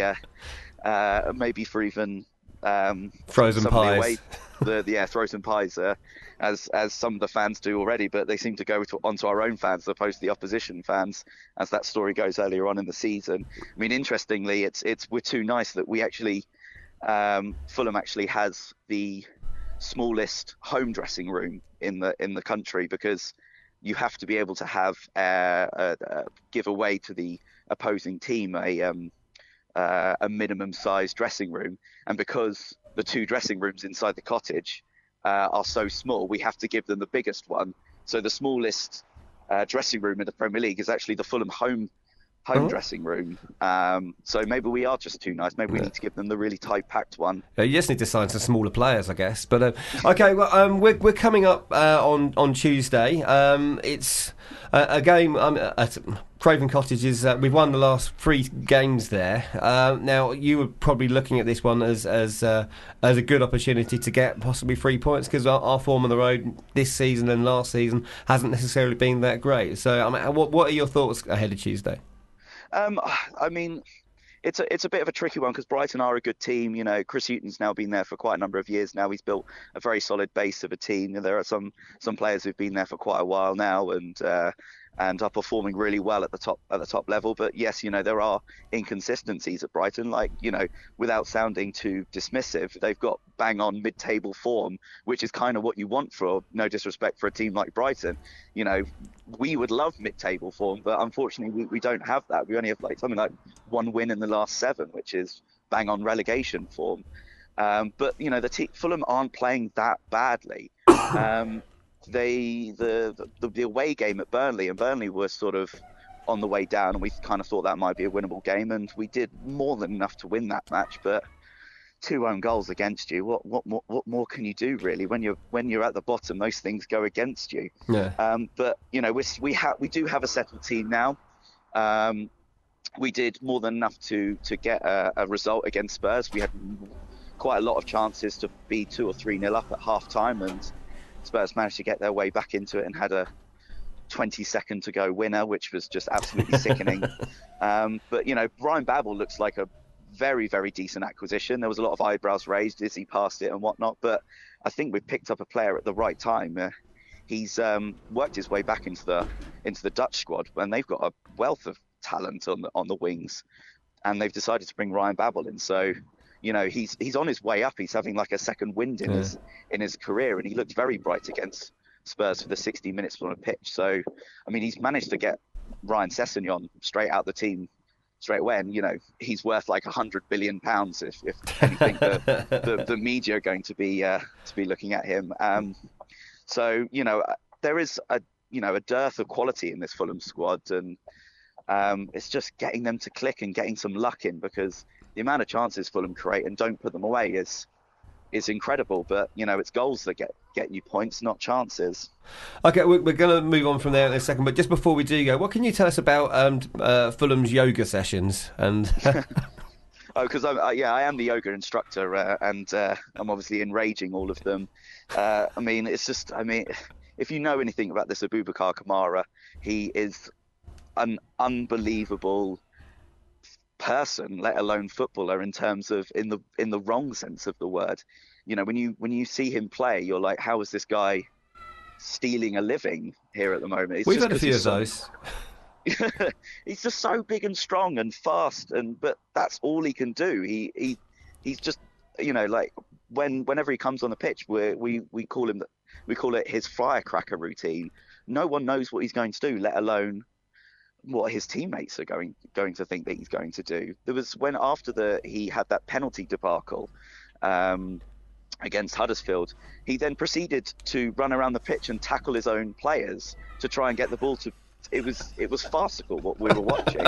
S5: maybe for even
S1: frozen pies.
S5: Throw some pies, as some of the fans do already, but they seem to go onto our own fans as opposed to the opposition fans, as that story goes earlier on in the season. I mean, interestingly, we're too nice that we actually Fulham actually has the smallest home dressing room in the country, because you have to be able to have give away to the opposing team a minimum size dressing room, and because the two dressing rooms inside the cottage are so small, we have to give them the biggest one. So the smallest dressing room in the Premier League is actually the Fulham home dressing room. So maybe we are just too nice. Maybe we need to give them the really tight packed one.
S1: You just need to sign some smaller players, I guess. But okay, well, we're coming up on Tuesday. It's a game at Craven Cottage. We've won the last 3 games there. Now you were probably looking at this one as a good opportunity to get possibly 3 points, because our form on the road this season and last season hasn't necessarily been that great. So I mean, what are your thoughts ahead of Tuesday?
S5: I mean, it's a bit of a tricky one, because Brighton are a good team. You know, Chris Hughton's now been there for quite a number of years now. He's built a very solid base of a team. There are some players who've been there for quite a while now, and are performing really well at the top level. But yes, you know, there are inconsistencies at Brighton. Like, you know, without sounding too dismissive, they've got bang on mid-table form, which is kind of what you want, for no disrespect, for a team like Brighton. You know, we would love mid-table form, but unfortunately we don't have that. We only have something like 1 win in the last 7, which is bang on relegation form. But you know, Fulham aren't playing that badly. The away game at Burnley, and Burnley were sort of on the way down, and we kind of thought that might be a winnable game, and we did more than enough to win that match. But 2 own goals against you, what more can you do, really? When you're at the bottom, those things go against you.
S1: Yeah.
S5: But you know, we do have a settled team now. We did more than enough to get a result against Spurs. We had quite a lot of chances to be 2 or 3-0 up at half time, and Spurs managed to get their way back into it and had a 20-second to go winner, which was just absolutely sickening. But you know, Ryan Babel looks like a very, very decent acquisition. There was a lot of eyebrows raised as he passed it and whatnot, but I think we've picked up a player at the right time. He's worked his way back into the Dutch squad, and they've got a wealth of talent on the wings, and they've decided to bring Ryan Babel in. So you know, he's on his way up. He's having like a second wind in his career, and he looked very bright against Spurs for the 60 minutes on a pitch. So, I mean, he's managed to get Ryan Sessegnon straight out the team straight away, and you know, he's worth like £100 billion if anything. the media are going to be looking at him. So you know, there is a dearth of quality in this Fulham squad, and it's just getting them to click and getting some luck in, because the amount of chances Fulham create and don't put them away is incredible. But you know, it's goals that get you points, not chances.
S1: Okay, we're going to move on from there in a second, but just before we do go, what can you tell us about Fulham's yoga sessions? And
S5: Oh, because I am the yoga instructor, and I'm obviously enraging all of them. I mean, if you know anything about this Abubakar Kamara, he is an unbelievable person, let alone footballer, in terms of in the wrong sense of the word. You know, when you see him play, you're like, how is this guy stealing a living here at the moment?
S1: We've had a few of those.
S5: He's just so big and strong and fast, but that's all he can do. He's just, you know, like whenever he comes on the pitch, we call it his firecracker routine. No one knows what he's going to do, let alone what his teammates are going to think that he's going to do. There was after he had that penalty debacle against Huddersfield, he then proceeded to run around the pitch and tackle his own players to try and get the ball to. It was farcical what we were watching,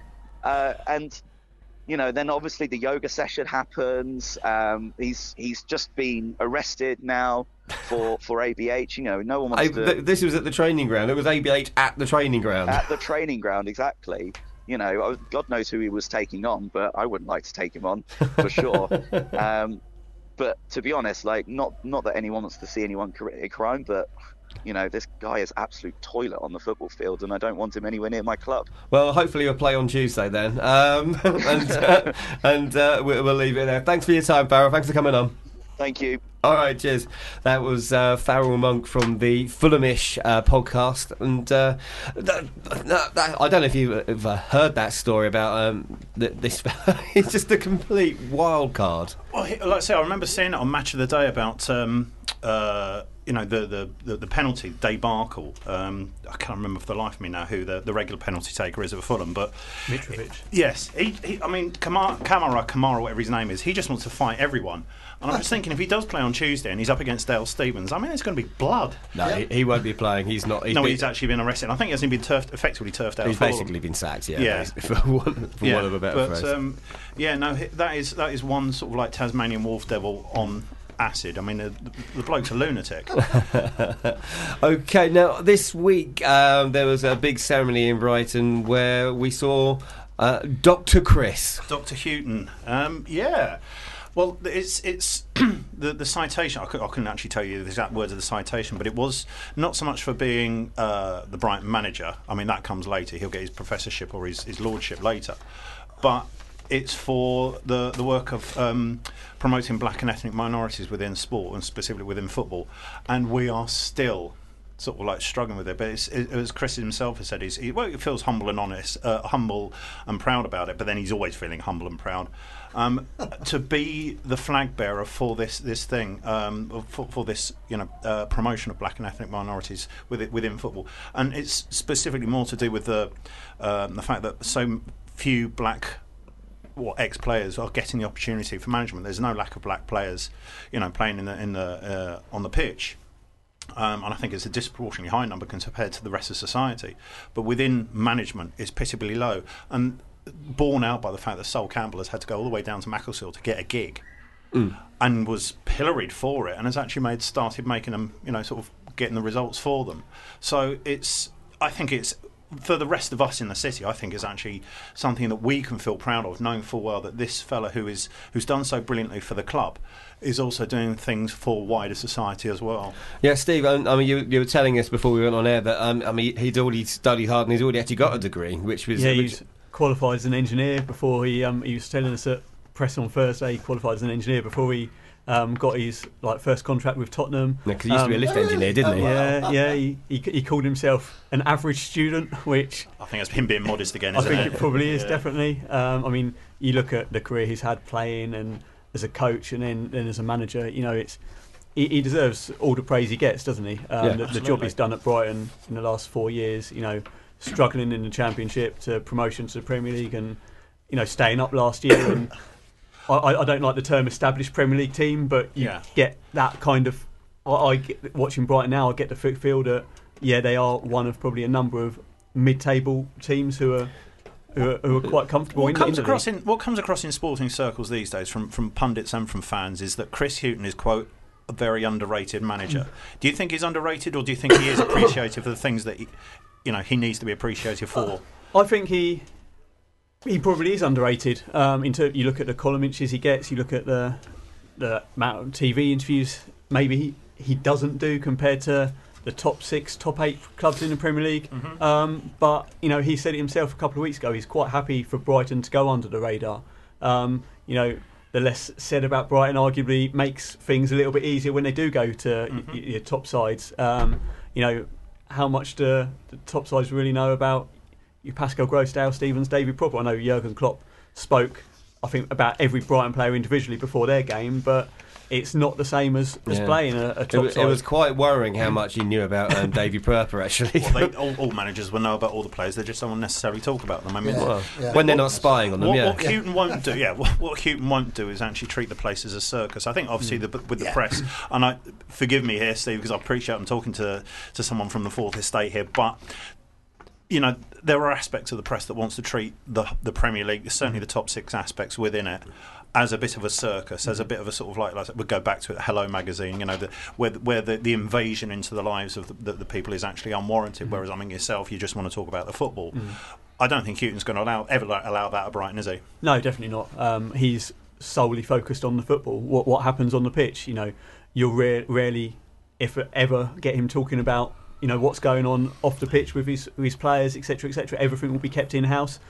S5: and you know, then obviously the yoga session happens. He's just been arrested now for ABH. You know, no one wants to.
S1: This was at the training ground. It was ABH at the training ground.
S5: At the training ground, exactly. You know, God knows who he was taking on, but I wouldn't like to take him on for sure. But to be honest, like, not that anyone wants to see anyone commit a crime, but you know, this guy is absolute toilet on the football field, and I don't want him anywhere near my club.
S1: Well, hopefully he'll play on Tuesday then, and we'll leave it there. Thanks for your time, Farrell. Thanks for coming on.
S5: Thank you.
S1: All right, cheers. That was Farrell Monk from the Fulhamish podcast, and I don't know if you've heard that story about this. He's just a complete wild card.
S2: Well, like I say, I remember seeing it on Match of the Day about you know, the penalty, Debarkle. I can't remember for the life of me now who the regular penalty taker is at Fulham, but
S4: Mitrovic.
S2: Yes, I mean, Kamara, whatever his name is, he just wants to fight everyone. And I'm just thinking, if he does play on Tuesday and he's up against Dale Stephens, I mean, it's going to be blood.
S1: No, he won't be playing. He's not.
S2: He's actually been arrested. I think he hasn't been effectively turfed out.
S1: He's basically been sacked. Yeah. For one of a better phrase.
S2: That is one sort of like Tasmanian wolf devil on acid. I mean, the bloke's a lunatic.
S1: Okay, now this week there was a big ceremony in Brighton where we saw Dr. Chris.
S2: Dr. Hughton. Yeah. Well, it's the citation. I couldn't actually tell you the exact words of the citation, but it was not so much for being the Brighton manager. I mean, that comes later. He'll get his professorship or his lordship later. But it's for the work of promoting black and ethnic minorities within sport, and specifically within football. And we are still sort of like struggling with it. But as Chris himself has said, he feels humble and honest, humble and proud about it. But then he's always feeling humble and proud. To be the flag bearer for this thing, for this promotion of black and ethnic minorities within football, and it's specifically more to do with the fact that so few black ex-players are getting the opportunity for management. There's no lack of black players, playing on the pitch. And I think it's a disproportionately high number compared to the rest of society. But within management, it's pitiably low. And borne out by the fact that Sol Campbell has had to go all the way down to Macclesfield to get a gig, and was pilloried for it, and has actually started making them, sort of getting the results for them. So I think it's for the rest of us in the city, I think is actually something that we can feel proud of, knowing full well that this fella who's done so brilliantly for the club is also doing things for wider society as well.
S1: Yeah, Steve, I mean, you were telling us before we went on air that he'd already studied hard and he's already actually got a degree, which was...
S4: Yeah, he's qualified as an engineer before he was telling us at press on Thursday, he qualified as an engineer before he got his first contract with Tottenham.
S1: Because he used to be a lift engineer, didn't he?
S4: Yeah. He called himself an average student, which
S2: I think that's him being modest again.
S4: I think it probably is, definitely. I mean, you look at the career he's had playing and as a coach, and then as a manager. He deserves all the praise he gets, doesn't he? The job he's done at Brighton in the last 4 years. Struggling in the Championship to promotion to the Premier League, and staying up last year. And I don't like the term established Premier League team, but you get that kind of... I get, watching Brighton now, I get the feel that, they are one of probably a number of mid-table teams who are quite comfortable. What comes
S2: across in sporting circles these days from pundits and from fans is that Chris Hughton is, quote, a very underrated manager. Do you think he's underrated, or do you think he is appreciative of the things that he needs to be appreciated for?
S4: I think he probably is underrated. You look at the column inches he gets, you look at the amount of TV interviews maybe he doesn't do compared to the top 6, top 8 clubs in the Premier League. Mm-hmm. But he said it himself a couple of weeks ago. He's quite happy for Brighton to go under the radar. The less said about Brighton arguably makes things a little bit easier when they do go to your top sides. How much do the top sides really know about Pascal Gross, Dale Stephens, David Propper? I know Jurgen Klopp spoke, I think, about every Brighton player individually before their game, but it's not the same as playing a top side.
S1: It was quite worrying how much he knew about David Propper, actually.
S2: Well, all managers will know about all the players, they just don't necessarily talk about them. I mean,
S1: when they're not spying on them.
S2: What Hughton won't do, what Hughton won't do is actually treat the place as a circus. I think obviously with the press, and forgive me here, Steve, because I appreciate I'm talking to someone from the Fourth Estate here, but you know, there are aspects of the press that wants to treat the Premier League, certainly the top 6 aspects within it, as a bit of a circus, as a bit of a sort of like we'll go back to it, Hello Magazine, you know, where the invasion into the lives of the people is actually unwarranted, whereas, I mean, yourself, you just want to talk about the football. I don't think Hughton's going to ever allow that at Brighton, is he?
S4: No, definitely not. He's solely focused on the football. What happens on the pitch, you know, you'll rarely, if ever, get him talking about, you know, what's going on off the pitch with his players, etc., etc. Everything will be kept in house,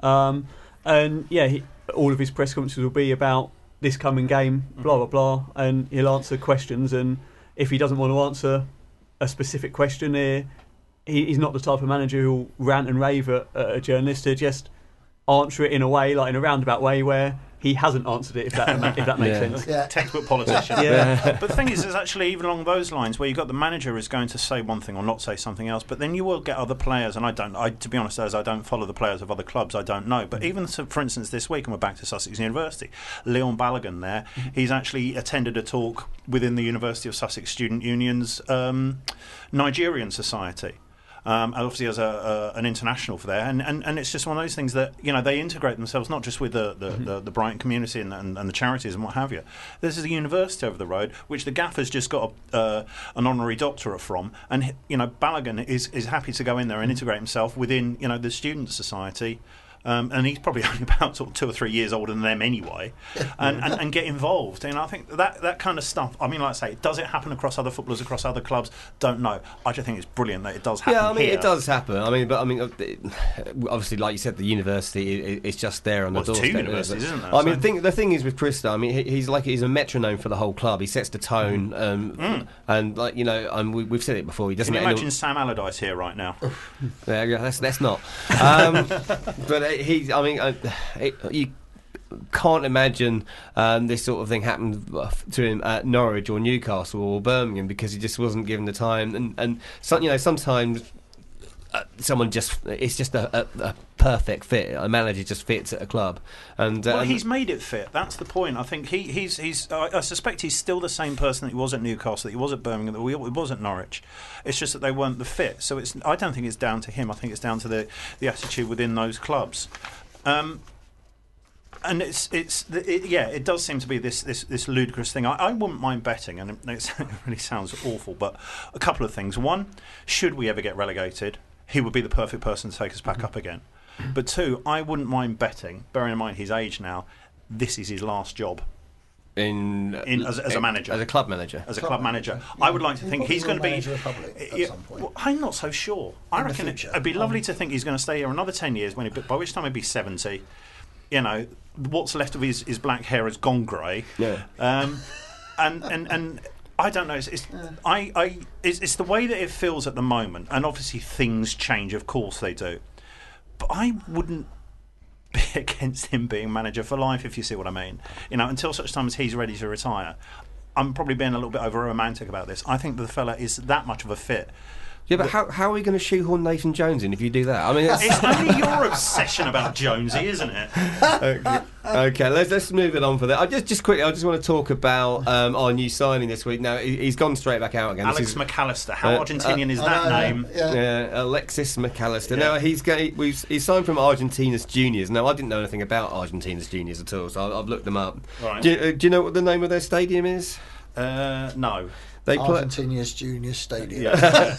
S4: and yeah, all of his press conferences will be about this coming game, blah blah blah, and he'll answer questions. And if he doesn't want to answer a specific question, he's not the type of manager who'll rant and rave at a journalist. To just answer it in a way, like in a roundabout way, where he hasn't answered it, if that makes sense.
S3: Yeah.
S2: Textbook politician.
S4: Yeah.
S2: But the thing is, there's actually, even along those lines, where you've got the manager is going to say one thing or not say something else, but then you will get other players, and to be honest, as I don't follow the players of other clubs, I don't know. But even, for instance, this week, and we're back to Sussex University, Leon Balogun there, he's actually attended a talk within the University of Sussex Student Union's Nigerian Society. Obviously as an international for there, and it's just one of those things that, you know, they integrate themselves not just with the Brighton community and the charities and what have you. This is a university over the road which the gaffer's just got an honorary doctorate from, and, you know, Balogun is happy to go in there and integrate himself within, you know, the student society. And he's probably only about sort of 2 or 3 years older than them anyway, and get involved. And I think that kind of stuff, I mean, like I say, does it happen across other footballers, across other clubs? Don't know. I just think it's brilliant that it does happen.
S1: Yeah, I mean,
S2: here.
S1: it does happen. I mean, obviously, like you said, the university it's just there on the doorstep. 2
S2: universities, isn't there?
S1: I mean, the thing is with Christo, I mean, he's a metronome for the whole club. He sets the tone, and, like, you know, we've said it before. He doesn't.
S2: Can you imagine Sam Allardyce here right now?
S1: That's not. But you can't imagine this sort of thing happened to him at Norwich or Newcastle or Birmingham, because he just wasn't given the time. And so, you know, sometimes it's just a perfect fit. A manager just fits at a club, and
S2: he's made it fit. That's the point. I think he's. I suspect he's still the same person that he was at Newcastle, that he was at Birmingham, that he was at Norwich. It's just that they weren't the fit. So I don't think it's down to him. I think it's down to the attitude within those clubs. And it does seem to be this ludicrous thing. I wouldn't mind betting, and it really sounds awful, but a couple of things. One, should we ever get relegated, he would be the perfect person to take us back up again. But 2, I wouldn't mind betting, bearing in mind his age now, this is his last job. As a manager,
S1: as a club manager,
S2: I would like to think he's going to be
S3: at some point.
S2: Well, I'm not so sure. I reckon it'd be lovely to think he's going to stay here another 10 years, by which time he'd be 70. You know, what's left of his black hair has gone grey.
S1: Yeah.
S2: And I don't know. It's the way that it feels at the moment, and obviously things change. Of course they do, but I wouldn't be against him being manager for life, if you see what I mean. You know, until such time as he's ready to retire. I'm probably being a little bit over romantic about this. I think the fella is that much of a fit.
S1: Yeah, but how are we going to shoehorn Nathan Jones in if you do that? I mean,
S2: it's only your obsession about Jonesy, isn't it?
S1: Okay, let's move it on for that. I just quickly, I just want to talk about our new signing this week. Now he's gone straight back out again.
S2: Alex McAllister. How Argentinian is that name?
S1: Yeah, Alexis McAllister. Yeah. Now he's signed from Argentinas Juniors. Now I didn't know anything about Argentinas Juniors at all, so I've looked them up.
S2: Right.
S1: Do you know what the name of their stadium is?
S2: No.
S3: Argentinas Junior Stadium.
S2: Yeah.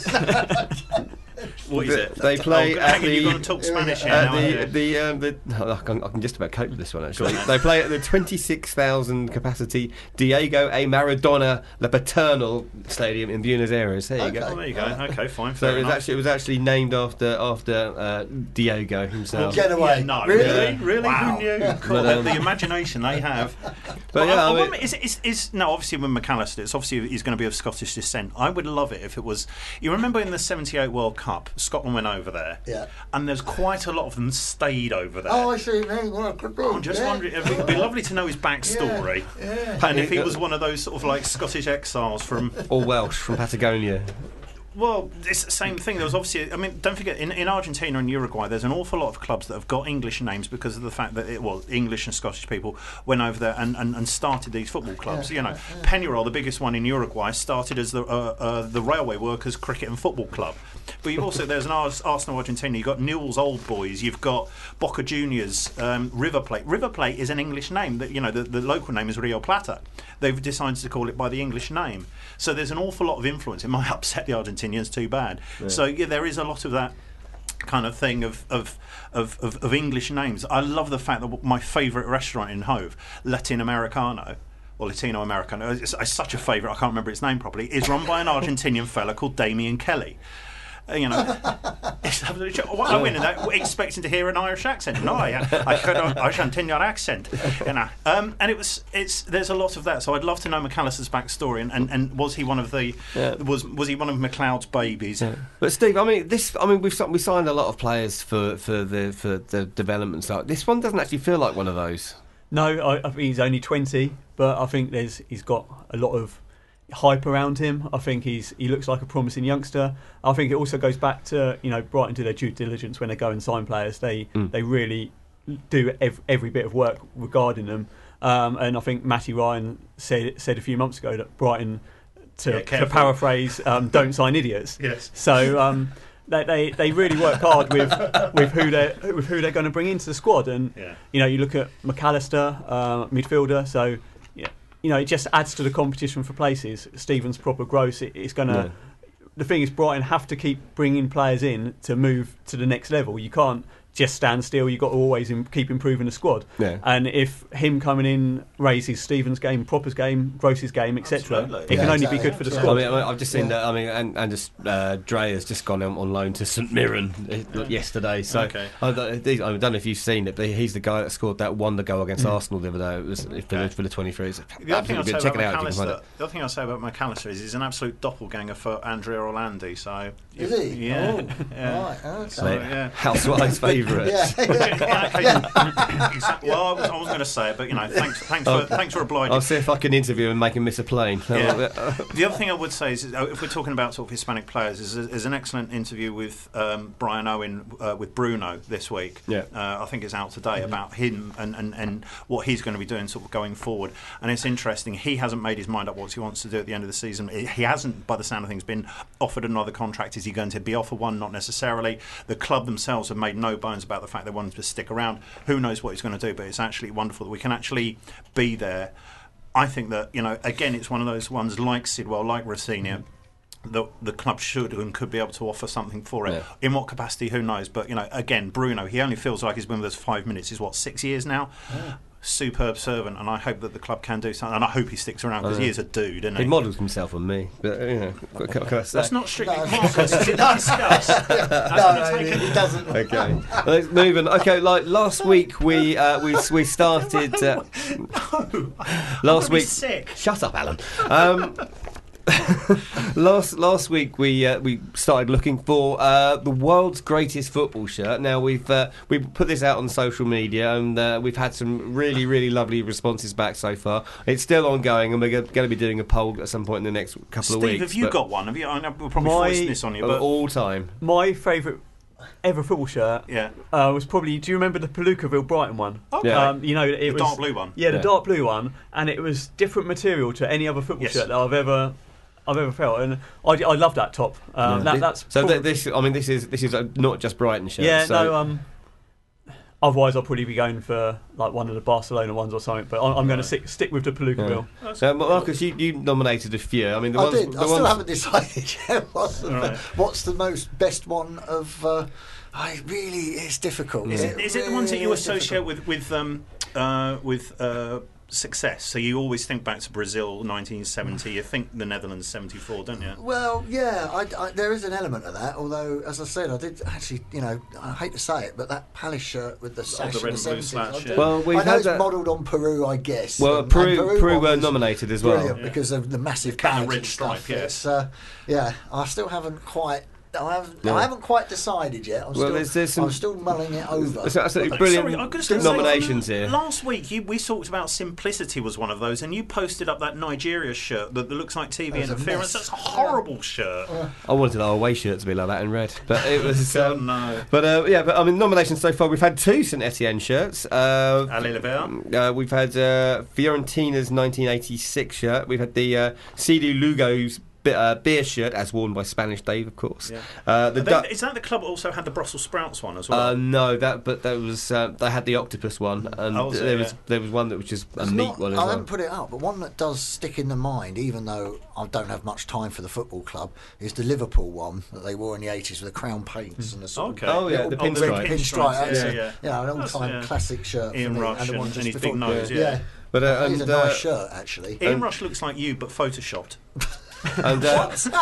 S2: What is it?
S1: They play at the.
S2: You've got to talk Spanish here now.
S1: I can just about cope with this one actually. They play at the 26,000 capacity Diego A. Maradona La Paternal Stadium in Buenos Aires. There you go.
S2: Oh, there you go. Okay, fine.
S1: So it was actually named after Diego himself.
S3: Get away!
S2: Yeah, no,
S3: Really?
S2: Wow. Who knew?
S1: But,
S2: the imagination they have.
S1: But
S2: obviously with McAllister, it's obviously he's going to be of Scottish descent. I would love it if it was. You remember in the '78 World Cup, Scotland went over there, and there's quite a lot of them stayed over there.
S3: Oh, I see.
S2: I'm just wondering. It'd be lovely to know his backstory, and if he was one of those sort of like Scottish exiles from
S1: or Welsh from Patagonia.
S2: Well, it's the same thing. There was obviously, I mean, don't forget, in Argentina and Uruguay, there's an awful lot of clubs that have got English names because of the fact that, English and Scottish people went over there and started these football clubs. Peñarol, the biggest one in Uruguay, started as the Railway Workers Cricket and Football Club. But you've also, there's an Arsenal Argentina, you've got Newell's Old Boys, you've got Boca Juniors, River Plate. River Plate is an English name. That the local name is Rio Plata. They've decided to call it by the English name. So there's an awful lot of influence. It might upset the Argentinians too bad. Yeah. So there is a lot of that kind of thing of English names. I love the fact that my favourite restaurant in Hove, Latino Americano, it's such a favourite, I can't remember its name properly, is run by an Argentinian fella called Damien Kelly. I went in there expecting to hear an Irish accent. No, I heard an Argentinian accent. And there's a lot of that. So I'd love to know McAllister's backstory and was he one of the was he one of McLeod's babies?
S1: Yeah. But Steve, we signed a lot of players for the development side. This one doesn't actually feel like one of those.
S4: No, I think he's only 20, but I think he's got a lot of hype around him. I think he looks like a promising youngster. I think it also goes back to Brighton do their due diligence when they go and sign players. They really do every bit of work regarding them. And I think Matty Ryan said a few months ago that Brighton, to paraphrase, don't sign idiots.
S2: Yes.
S4: So they really work hard with who they're going to bring into the squad. And you look at McAllister, midfielder. So it just adds to the competition for places. Stevens, proper gross. It's going to. The thing is, Brighton have to keep bringing players in to move to the next level. You can't just stand still. You've got to always keep improving the squad. Yeah. And if him coming in raises Stevens' game, Propper's game, Gross's game, etc., it can only be good for the squad.
S1: I've just seen that. And Dre has just gone on loan to St Mirren yesterday. So I don't know if you've seen it, but he's the guy that scored that wonder goal against Arsenal the other day. It was for the 23s.
S2: The other thing I'll say about McAllister is he's an absolute doppelganger for Andrea Orlandi. So
S3: is he?
S2: Yeah.
S3: Right. Okay.
S1: So, Housewives' favourite.
S2: Well, I wasn't going to say it, but thanks for obliging.
S1: I'll see if I can interview and make him miss a plane.
S2: Yeah. The other thing I would say is, if we're talking about sort of Hispanic players, is an excellent interview with Brian Owen with Bruno this week. Yeah. I think it's out today about him and what he's going to be doing sort of going forward. And it's interesting. He hasn't made his mind up what he wants to do at the end of the season. He hasn't, by the sound of things, been offered another contract. Is he going to be offered one? Not necessarily. The club themselves have made no bones about the fact they want him to stick around. Who knows what he's going to do, but it's actually wonderful that we can actually be there. I think that, again, it's one of those ones like Sidwell, like Rosenior, the club should and could be able to offer something for it. Yeah. In what capacity, who knows? But, again, Bruno, he only feels like he's been with us 5 minutes. He's, 6 years now? Yeah. Superb servant, and I hope that the club can do something, and I hope he sticks around because he is a dude, isn't he?
S1: He models himself on me, but
S2: that's not strictly Marcus. It discuss.
S3: He doesn't.
S1: Okay, let's move on. Okay, like last week we started. Last week,
S2: sick.
S1: Shut up, Alan. Last week we started looking for the world's greatest football shirt. Now we've put this out on social media, and we've had some really lovely responses back so far. It's still ongoing, and we're going to be doing a poll at some point in the next couple of weeks.
S2: Steve, have you got one? Have you? We'll probably foist this on you, but
S1: all time.
S4: My favourite ever football shirt was probably, do you remember the Palookaville Brighton one?
S2: Okay.
S4: It was
S2: dark blue one.
S4: Yeah, the dark blue one, and it was different material to any other football shirt that I've ever felt, and I love that top. That's
S1: so. This is not just Brighton shirt.
S4: Yeah, so. Otherwise, I'll probably be going for like one of the Barcelona ones or something. But I'm going to stick with the Palookaville.
S1: So, Marcus, you nominated a few. I mean,
S3: I still haven't decided yet. What's the best one of? It's difficult.
S2: Yeah. Is it the ones that you associate with success? So you always think back to Brazil 1970, you think the Netherlands 74, don't you?
S3: Well, yeah, there is an element of that, although, as I said, I did actually, I hate to say it, but that Palace shirt with the sash in the 70s, I know it's modelled on Peru, I guess.
S1: Well, Peru were nominated as well.
S3: Because of the massive badge
S2: red stripe,
S3: yes. I still haven't quite I haven't quite decided yet. I'm still mulling it over.
S1: There's absolutely brilliant
S2: Sorry, I'm gonna say
S1: nominations here.
S2: Last week we talked about Simplicity was one of those, and you posted up that Nigeria shirt that looks like TV interference. That's a horrible shirt.
S1: I wanted our away shirt to be like that in red, but it was.
S2: No.
S1: But I mean, nominations so far. We've had 2 St Etienne shirts.
S2: Allez les Verts.
S1: We've had Fiorentina's 1986 shirt. We've had the CD Lugo's beer shirt, as worn by Spanish Dave, of course.
S2: Yeah. Is that the club that also had the Brussels sprouts one as well?
S1: No, that was they had the octopus one, and there was one that was just a meat one as well.
S3: I haven't put it up, but one that does stick in the mind, even though I don't have much time for the football club, is the Liverpool one that they wore in the 80s with the crown paints and the sort of
S1: the pinstripe.
S3: Pinstripe, an all-time classic shirt.
S2: Ian Rush and his big nose.
S3: Yeah.
S1: But
S3: it's a nice shirt, actually.
S2: Ian Rush looks like you, but photoshopped.
S1: And do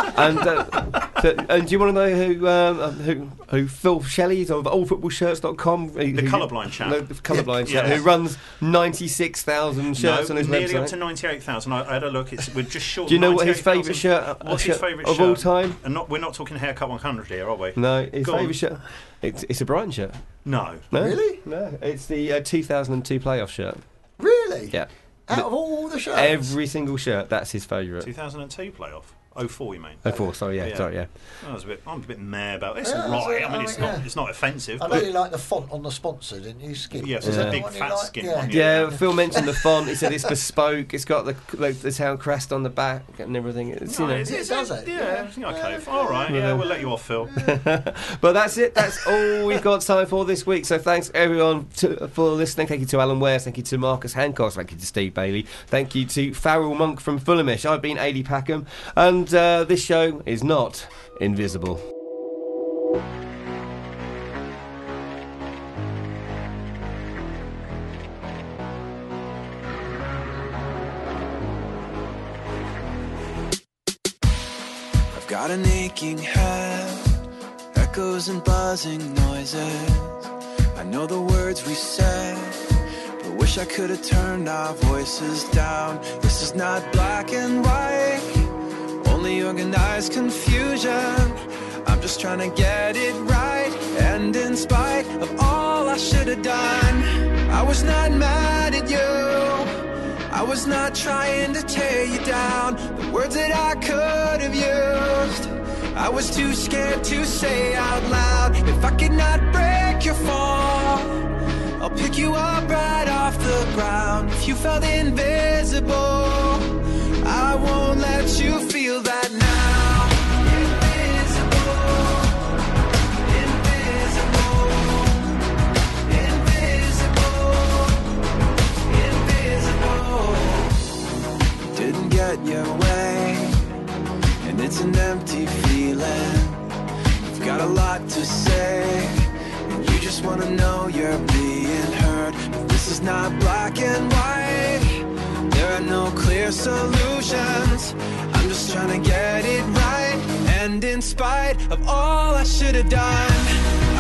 S1: you want to know who Phil Shelley's of allfootballshirts.com,
S2: the colourblind chap,
S1: the colourblind chap who runs 96,000 shirts on his
S2: nearly
S1: website.
S2: Up to 98,000. I had a look. We're just short.
S1: Do you know what his favourite shirt?
S2: What's his favourite
S1: of
S2: shirt
S1: all time?
S2: And we're not talking Haircut 100 here, are we?
S1: No, his favourite shirt. It's a Brighton shirt.
S2: No,
S3: really?
S1: No, it's the 2002 playoff shirt.
S3: Really?
S1: Yeah.
S3: Out of all the shirts?
S1: Every single shirt, that's his favourite.
S2: 2002 playoff. 04, you mean?
S1: 04, sorry, yeah.
S2: I'm a bit meh about it. It's right. I mean, it's not offensive.
S3: I really like the font on the sponsor, didn't you, Skin?
S2: Yes, it's a big fat skin one.
S1: Yeah, Phil mentioned the font. He said it's bespoke. It's got the town crest on the back and everything.
S3: It does it?
S2: Yeah. Okay. All right. Yeah, we'll let you off, Phil.
S1: But that's it. That's all we've got time for this week. So thanks everyone for listening. Thank you to Alan Ware. Thank you to Marcus Hancock. Thank you to Steve Bailey. Thank you to Farrell Monk from Fulhamish. I've been Ady Packham, and this show is not invisible.
S6: I've got an aching head, echoes and buzzing noises. I know the words we said, but wish I could have turned our voices down. This is not black and white, only organized confusion. I'm just trying to get it right, and in spite of all I should have done, I was not mad at you, I was not trying to tear you down. The words that I could have used, I was too scared to say out loud. If I could not break your fall, I'll pick you up right off the ground. If you felt invisible, I won't let you feel that now. Invisible, invisible, invisible, invisible. Didn't get your way, and it's an empty feeling. You've got a lot to say, and you just wanna know you're being heard. But this is not black and white, there are no clear solutions. I'm just trying to get it right, and in spite of all I should have done,